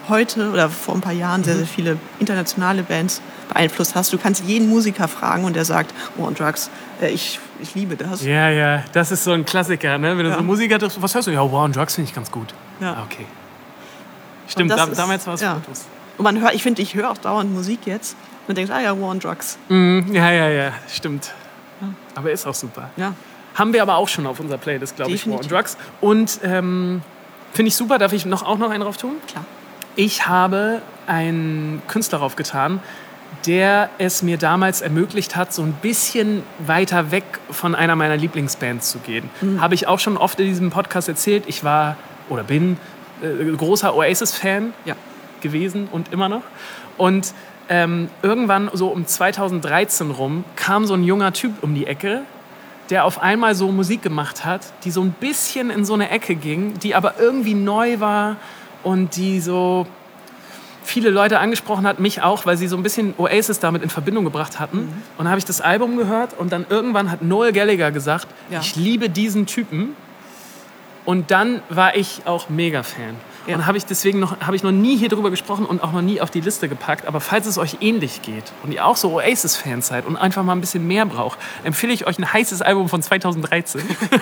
heute oder vor ein paar Jahren sehr, sehr viele internationale Bands beeinflusst hast. Du kannst jeden Musiker fragen und der sagt, War on Drugs, äh, ich, ich liebe das. Ja, ja, das ist so ein Klassiker, ne? Wenn du Ja. so Musiker triffst, was hörst du? Ja, War on Drugs finde ich ganz gut. Ja. Ah, okay. Stimmt, Und das da, ist- damals war es ja. Fotos. Und man hört, ich finde, ich höre auch dauernd Musik jetzt und denke, ah ja, War on Drugs. Mhm, ja, ja, ja, stimmt. Aber ist auch super. Ja. Haben wir aber auch schon auf unserer Playlist, glaube ich, War on Definitiv. Drugs. Und ähm, finde ich super. Darf ich noch, auch noch einen drauf tun? Klar. Ich habe einen Künstler draufgetan, der es mir damals ermöglicht hat, so ein bisschen weiter weg von einer meiner Lieblingsbands zu gehen. Mhm. Habe ich auch schon oft in diesem Podcast erzählt. Ich war oder bin äh, großer Oasis-Fan Ja. gewesen und immer noch. Und ähm, irgendwann so um zweitausenddreizehn rum kam so ein junger Typ um die Ecke, der auf einmal so Musik gemacht hat, die so ein bisschen in so eine Ecke ging, die aber irgendwie neu war und die so viele Leute angesprochen hat, mich auch, weil sie so ein bisschen Oasis damit in Verbindung gebracht hatten. Mhm. Und dann habe ich das Album gehört und dann irgendwann hat Noel Gallagher gesagt, Ja. ich liebe diesen Typen. Und dann war ich auch mega Fan. Ja. Und habe ich deswegen noch, habe ich noch nie hier drüber gesprochen und auch noch nie auf die Liste gepackt. Aber falls es euch ähnlich geht und ihr auch so Oasis-Fans seid und einfach mal ein bisschen mehr braucht, empfehle ich euch ein heißes Album von zweitausenddreizehn.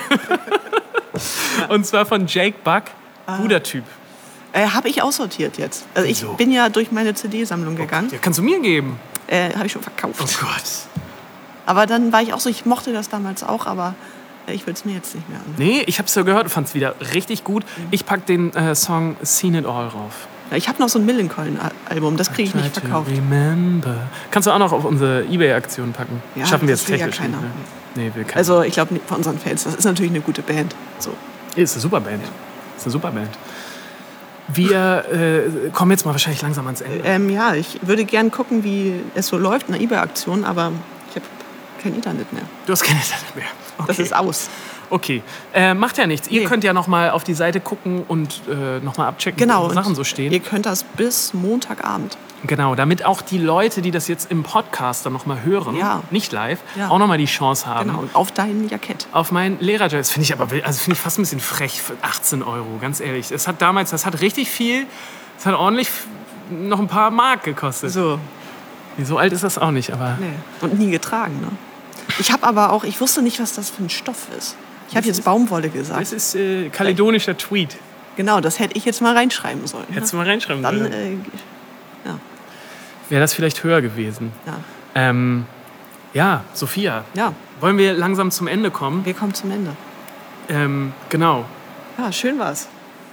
Und zwar von Jake Buck, guter Typ. Äh, habe ich aussortiert jetzt. Also ich Wieso? bin ja durch meine C D-Sammlung gegangen. Ja, kannst du mir geben? Äh, habe ich schon verkauft. Oh Gott. Aber dann war ich auch so, ich mochte das damals auch, aber äh, ich will es mir jetzt nicht mehr an. Nee, ich habe es ja gehört und fand es wieder richtig gut. Ich pack den äh, Song Seen It All drauf. Ja, ich habe noch so ein Millencolin-Album, das kriege ich nicht Try to verkauft. Remember. Kannst du auch noch auf unsere Ebay-Aktion packen? Ja, Schaffen wir das es will ja technisch keiner. nicht. Ne? Nee, will keiner. Also ich glaube, von unseren Fans, das ist natürlich eine gute Band. So. Ist eine super Band. Ist eine super Band. Wir äh, kommen jetzt mal wahrscheinlich langsam ans Ende. Ähm, ja, ich würde gern gucken, wie es so läuft in der eBay-Aktion, aber ich habe kein Internet mehr. Du hast keine Internet mehr. Okay. Das ist aus. Okay. Äh, macht ja nichts. Ihr Nee. könnt ja noch mal auf die Seite gucken und äh, noch mal abchecken, Genau. wo und Sachen so stehen. Ihr könnt das bis Montagabend. Genau, damit auch die Leute, die das jetzt im Podcast dann noch mal hören, Ja. nicht live, Ja. auch noch mal die Chance haben. Genau, auf dein Jackett. Auf mein Lehrerjob. Das finde ich aber also finde ich fast ein bisschen frech für achtzehn Euro, ganz ehrlich. Es hat damals, das hat richtig viel, es hat ordentlich noch ein paar Mark gekostet. So, So alt ist das auch nicht, aber nee. Und nie getragen, ne? Ich habe aber auch, ich wusste nicht, was das für ein Stoff ist. Ich habe Das jetzt ist- Baumwolle gesagt. es ist äh, kaledonischer Tweed. Genau, das hätte ich jetzt mal reinschreiben sollen. Ne? Hättest du mal reinschreiben Dann, sollen. äh, ja, Wäre das vielleicht höher gewesen. ja, Ähm, ja, Sophia, ja, wollen wir langsam zum Ende kommen? wir kommen zum Ende. Ähm, genau. Ja, schön war's.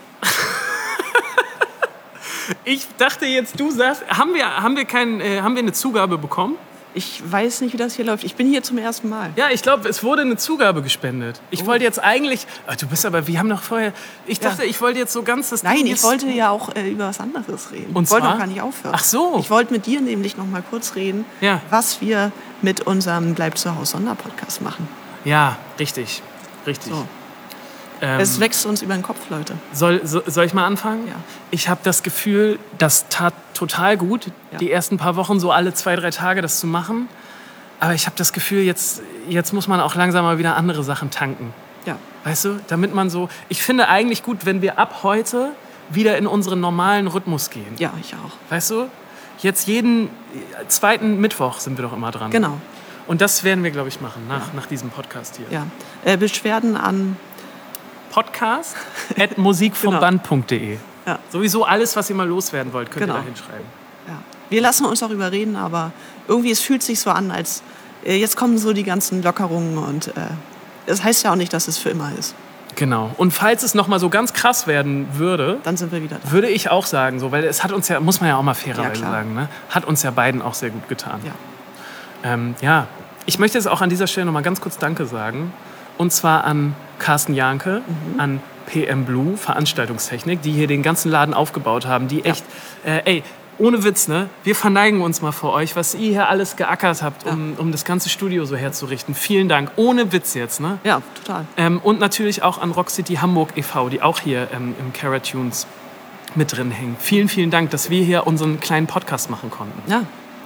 Ich dachte jetzt, du sagst, haben wir, haben wir, kein, äh, haben wir eine Zugabe bekommen? Ich weiß nicht, wie das hier läuft. Ich bin hier zum ersten Mal. Ja, ich glaube, es wurde eine Zugabe gespendet. Ich wollte jetzt eigentlich, ah, du bist aber, wir haben doch vorher, ich dachte, ich wollte jetzt so ganz das Nein, Ding ich ist- wollte ja auch äh, über was anderes reden. Und ich wollte zwar? noch gar nicht aufhören. Ach so. Ich wollte mit dir nämlich noch mal kurz reden, Ja. was wir mit unserem Bleib zu Hause Sonderpodcast machen. Ja, richtig, richtig. So. Ähm, Es wächst uns über den Kopf, Leute. soll, so, soll ich mal anfangen? Ja. Ich habe das Gefühl, das tat total gut, Ja. die ersten paar Wochen so alle zwei, drei Tage das zu machen. Aber ich habe das Gefühl, jetzt, jetzt muss man auch langsam mal wieder andere Sachen tanken. Ja. Weißt du, damit man so. Ich finde eigentlich gut, wenn wir ab heute wieder in unseren normalen Rhythmus gehen. Ja, ich auch. Weißt du? Jetzt jeden zweiten Mittwoch sind wir doch immer dran. Genau. Und das werden wir, glaube ich, machen nach, nach diesem Podcast hier. Ja. Äh, Beschwerden an. Podcast at musik vom band punkt de. Ja. Sowieso alles, was ihr mal loswerden wollt, könnt Genau. ihr da hinschreiben. Ja. Wir lassen uns darüber reden, aber irgendwie es fühlt sich so an, als äh, jetzt kommen so die ganzen Lockerungen und äh, das heißt ja auch nicht, dass es für immer ist. Genau. Und falls es noch mal so ganz krass werden würde, Dann sind wir wieder da. würde ich auch sagen, so, weil es hat uns ja, muss man ja auch mal Ja, fairerweise klar. sagen, ne? Hat uns ja beiden auch sehr gut getan. Ja. Ähm, ja, ich möchte jetzt auch an dieser Stelle noch mal ganz kurz Danke sagen. Und zwar an Carsten Janke, Mhm. an P M Blue, Veranstaltungstechnik, die hier den ganzen Laden aufgebaut haben. Die echt, äh, ey, ohne Witz, ne? Wir verneigen uns mal vor euch, was ihr hier alles geackert habt, um, um das ganze Studio so herzurichten. Vielen Dank. Ohne Witz jetzt, ne? Ja, total. Ähm, und natürlich auch an Rock City Hamburg e V, die auch hier ähm, im Caratunes mit drin hängen. Vielen, vielen Dank, dass wir hier unseren kleinen Podcast machen konnten. Ja,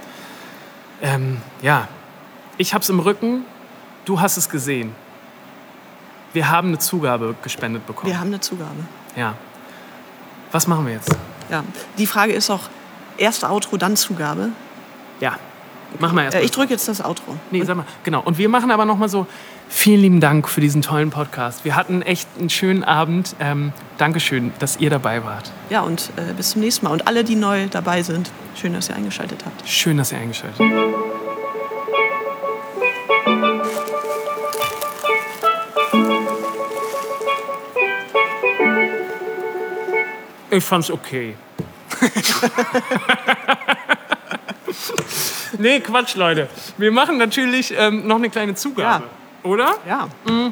Ähm, ja, ich hab's im Rücken, du hast es gesehen. Wir haben eine Zugabe gespendet bekommen. wir haben eine Zugabe. Ja. Was machen wir jetzt? Ja. Die Frage ist auch, erst Outro, dann Zugabe. Ja, machen wir erst Äh, mal. ich drücke jetzt das Outro. Nee, sag mal, genau. Und wir machen aber noch mal so, vielen lieben Dank für diesen tollen Podcast. Wir hatten echt einen schönen Abend. Ähm, Dankeschön, dass ihr dabei wart. Ja, und äh, bis zum nächsten Mal. Und alle, die neu dabei sind, schön, dass ihr eingeschaltet habt. Schön, dass ihr eingeschaltet habt. Ich fand's okay. Nee, Quatsch, Leute. Wir machen natürlich ähm, noch eine kleine Zugabe. Oder? Ja. Mhm.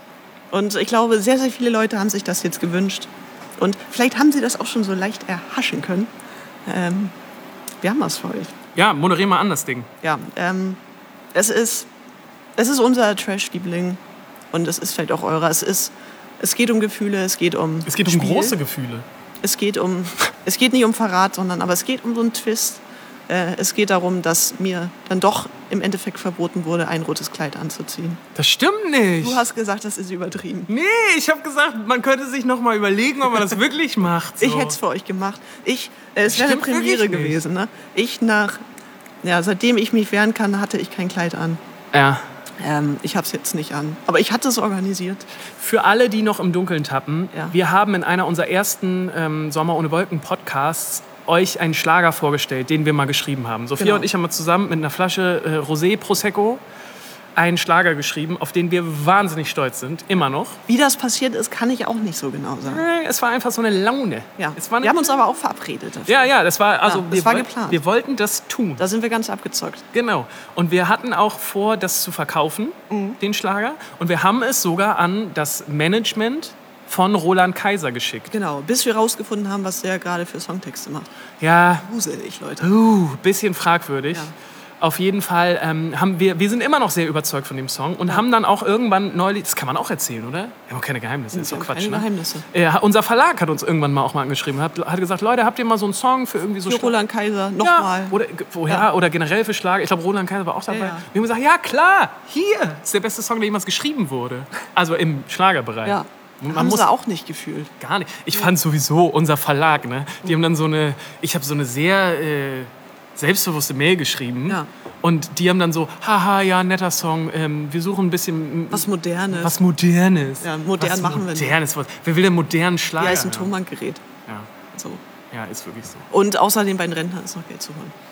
Und ich glaube, sehr, sehr viele Leute haben sich das jetzt gewünscht. Und vielleicht haben sie das auch schon so leicht erhaschen können. Ähm, wir haben was für euch. Ja, moderier mal an das Ding. Ja, ähm, es ist, es ist unser Trash-Liebling. Und es ist vielleicht auch eurer. Es ist, es geht um Gefühle, es geht um Es geht um Spiel. große Gefühle. Es geht um, es geht nicht um Verrat, sondern aber es geht um so einen Twist. Äh, es geht darum, dass mir dann doch im Endeffekt verboten wurde, ein rotes Kleid anzuziehen. Das stimmt nicht. Du hast gesagt, das ist übertrieben. Nee, ich habe gesagt, man könnte sich noch mal überlegen, ob man das wirklich macht. So. Ich hätte es für euch gemacht. Ich, äh, es wäre eine Stimmt Premiere wirklich nicht. gewesen. Ne? Ich nach, ja, seitdem ich mich wehren kann, hatte ich kein Kleid an. Ja. Ähm, ich habe es jetzt nicht an. Aber ich hatte es organisiert. Für alle, die noch im Dunkeln tappen, Ja. wir haben in einer unserer ersten ähm, Sommer ohne Wolken Podcasts euch einen Schlager vorgestellt, den wir mal geschrieben haben. Sophia Genau. und ich haben mal zusammen mit einer Flasche äh, Rosé Prosecco einen Schlager geschrieben, auf den wir wahnsinnig stolz sind, immer noch. Wie das passiert ist, kann ich auch nicht so genau sagen. Äh, Es war einfach so eine Laune. Ja. Es war eine Wir haben uns aber auch verabredet dafür. ja, ja, das war also Ja, das wir, war woll- geplant. wir wollten das tun. Da sind wir ganz abgezockt. Genau. Und wir hatten auch vor, das zu verkaufen, Mhm. den Schlager. Und wir haben es sogar an das Management von Roland Kaiser geschickt. Genau, bis wir rausgefunden haben, was der gerade für Songtexte macht. Ja, Gruselig, Leute. uh, bisschen fragwürdig. Ja. Auf jeden Fall ähm, haben wir, wir sind immer noch sehr überzeugt von dem Song und haben dann auch irgendwann neulich, das kann man auch erzählen, oder? Wir haben auch keine Geheimnisse, ist Wir doch haben Quatsch, keine ne? Geheimnisse. Äh, unser Verlag hat uns irgendwann mal auch mal angeschrieben, hat, hat gesagt, Leute, habt ihr mal so einen Song für irgendwie so Für Schla- Roland Kaiser, ja, nochmal. oder, wo, ja, Ja. oder generell für Schlager. Ich glaube, Roland Kaiser war auch dabei. Ja, ja. Wir haben gesagt, ja klar, hier ist der beste Song, der jemals geschrieben wurde. Also im Schlagerbereich. Ja. Man haben muss sie auch nicht gefühlt. gar nicht. Ich fand sowieso unser Verlag, ne? Die haben dann so eine, ich habe so eine sehr äh, selbstbewusste Mail geschrieben. Ja. Und die haben dann so, haha, ja, netter Song, ähm, wir suchen ein bisschen... Was Modernes. Was Modernes. Ja, modern was machen wir nicht. Modernes. Was, wer will denn modernen Schlager? Ja, ist ein hören? Tonbandgerät. Ja, So. ja, ist wirklich so. Und außerdem bei den Rentnern ist noch Geld zu holen.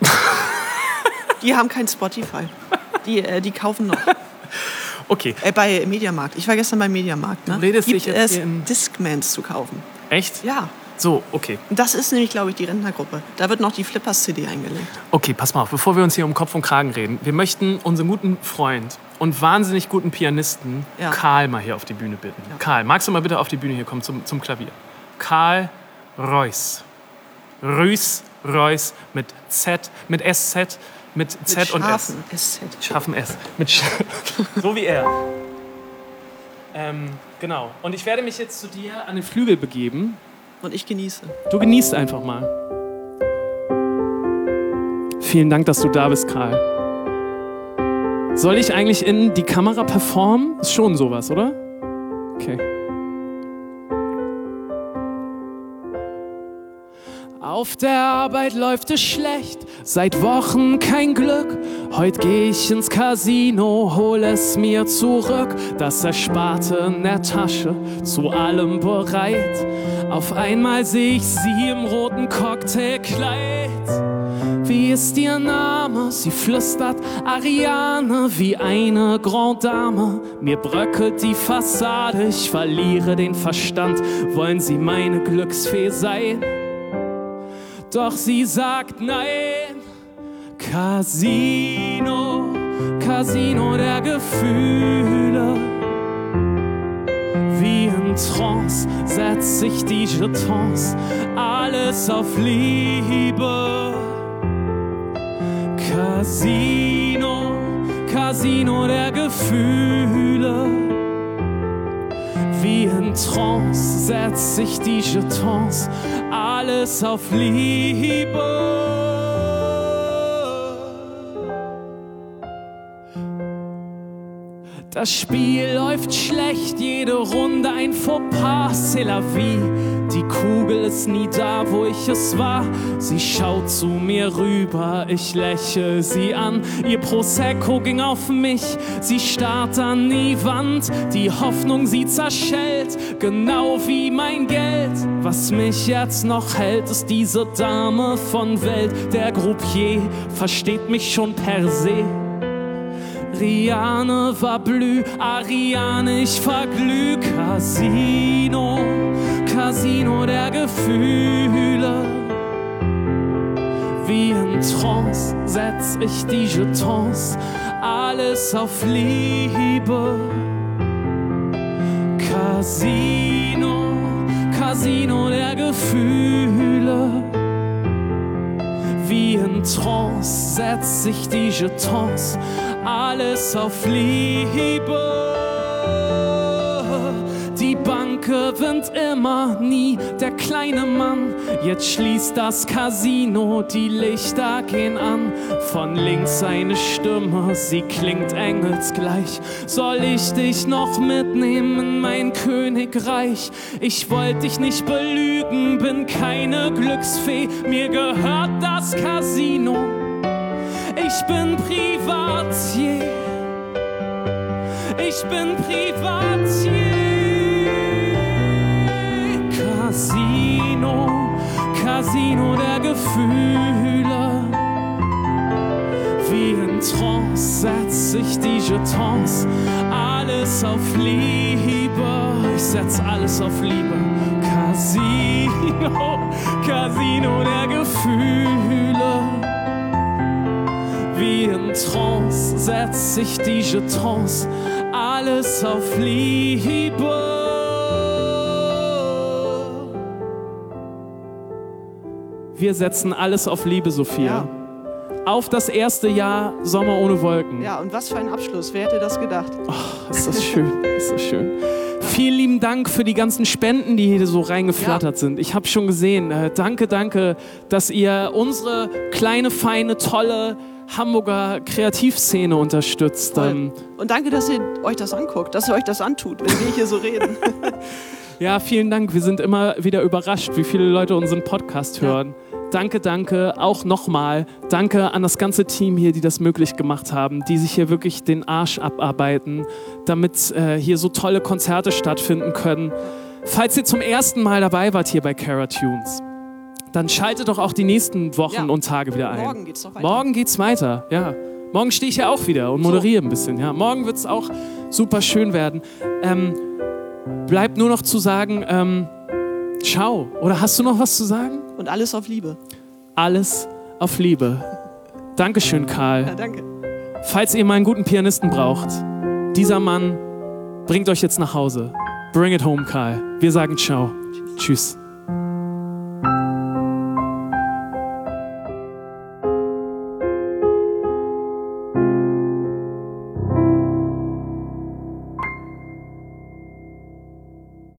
Die haben kein Spotify. Die, äh, die kaufen noch. Okay, Äh, bei Mediamarkt. Ich war gestern beim Mediamarkt. Ne? Du redest Gibt dich jetzt es hier in- Discmans zu kaufen. echt? Ja. So, okay. Und das ist nämlich, glaube ich, die Rentnergruppe. Da wird noch die Flippers-C D eingelegt. Okay, pass mal auf, bevor wir uns hier um Kopf und Kragen reden. Wir möchten unseren guten Freund und wahnsinnig guten Pianisten Ja. Karl mal hier auf die Bühne bitten. Ja. Karl, magst du mal bitte auf die Bühne hier kommen zum, zum Klavier? Karl Reuss. Reuss, Reuss mit Z, mit S Z, mit Z Mit und S. scharfen S Z. Schaffen S. Mit Sch so wie er. Ähm, genau. Und ich werde mich jetzt zu dir an den Flügel begeben. Und ich genieße. Du genießt einfach mal. Vielen Dank, dass du da bist, Karl. Soll ich eigentlich in die Kamera performen? Ist schon sowas, oder? Okay. Auf der Arbeit läuft es schlecht, seit Wochen kein Glück. Heute geh ich ins Casino, hol es mir zurück. Das Ersparte in der Tasche, zu allem bereit. Auf einmal seh ich sie im roten Cocktailkleid. Wie ist ihr Name? Sie flüstert Ariane wie eine Grande Dame. Mir bröckelt die Fassade, ich verliere den Verstand. Wollen Sie meine Glücksfee sein? Doch sie sagt nein. Casino, Casino der Gefühle. Wie in Trance setzt sich die Jetons, alles auf Liebe. Casino, Casino der Gefühle. Wie in Trance setzt sich die Jetons, alles auf Liebe. Das Spiel läuft schlecht, jede Runde ein Fauxpas, c'est la vie. Die Kugel ist nie da, wo ich es war. Sie schaut zu mir rüber, ich lächle sie an. Ihr Prosecco ging auf mich, sie starrt an die Wand. Die Hoffnung, sie zerschellt, genau wie mein Geld. Was mich jetzt noch hält, ist diese Dame von Welt. Der Groupier versteht mich schon per se. Riane war blü, Ariane, ich verglüh. Casino, Casino der Gefühle. Wie in Trance setz ich die Jetons, alles auf Liebe. Casino, Casino der Gefühle. Wie in Trance setz ich die Jetons, alles auf Liebe. Die Bank gewinnt immer, nie der kleine Mann. Jetzt schließt das Casino, die Lichter gehen an. Von links eine Stimme, sie klingt engelsgleich. Soll ich dich noch mitnehmen in mein Königreich? Ich wollte dich nicht belügen, bin keine Glücksfee. Mir gehört das Casino, ich bin Privatier. Ich bin Privatier. Casino, Casino der Gefühle. Wie in Trance setz ich die Jetons, alles auf Liebe. Ich setz alles auf Liebe. Casino, Casino der Gefühle. Wie in Trance setz ich die Jetons, alles auf Liebe. Wir setzen alles auf Liebe, Sophia. Ja. Auf das erste Jahr Sommer ohne Wolken. Ja, und was für ein Abschluss. Wer hätte das gedacht? Oh, ist das schön, ist das schön. Vielen lieben Dank für die ganzen Spenden, die hier so reingeflattert ja. sind. Ich habe schon gesehen. Äh, danke, danke, dass ihr unsere kleine, feine, tolle Hamburger Kreativszene unterstützt. Ähm, und danke, dass ihr euch das anguckt, dass ihr euch das antut, wenn wir hier so reden. Ja, vielen Dank. Wir sind immer wieder überrascht, wie viele Leute unseren Podcast hören. Ja. Danke, danke, auch nochmal. Danke an das ganze Team hier, die das möglich gemacht haben, die sich hier wirklich den Arsch abarbeiten, damit äh, hier so tolle Konzerte stattfinden können. Falls ihr zum ersten Mal dabei wart hier bei Cara Tunes, dann schaltet doch auch die nächsten Wochen ja. und Tage wieder ein. Morgen geht's doch weiter. Morgen geht's weiter, ja. Morgen stehe ich ja auch wieder und moderiere so. ein bisschen. Ja. Morgen wird es auch super schön werden. Ähm, bleibt nur noch zu sagen, ähm, ciao. Oder hast du noch was zu sagen? Und alles auf Liebe. Alles auf Liebe. Dankeschön, Karl. Ja, danke. Falls ihr mal einen guten Pianisten braucht, dieser Mann bringt euch jetzt nach Hause. Bring it home, Karl. Wir sagen ciao. Tschüss. Tschüss.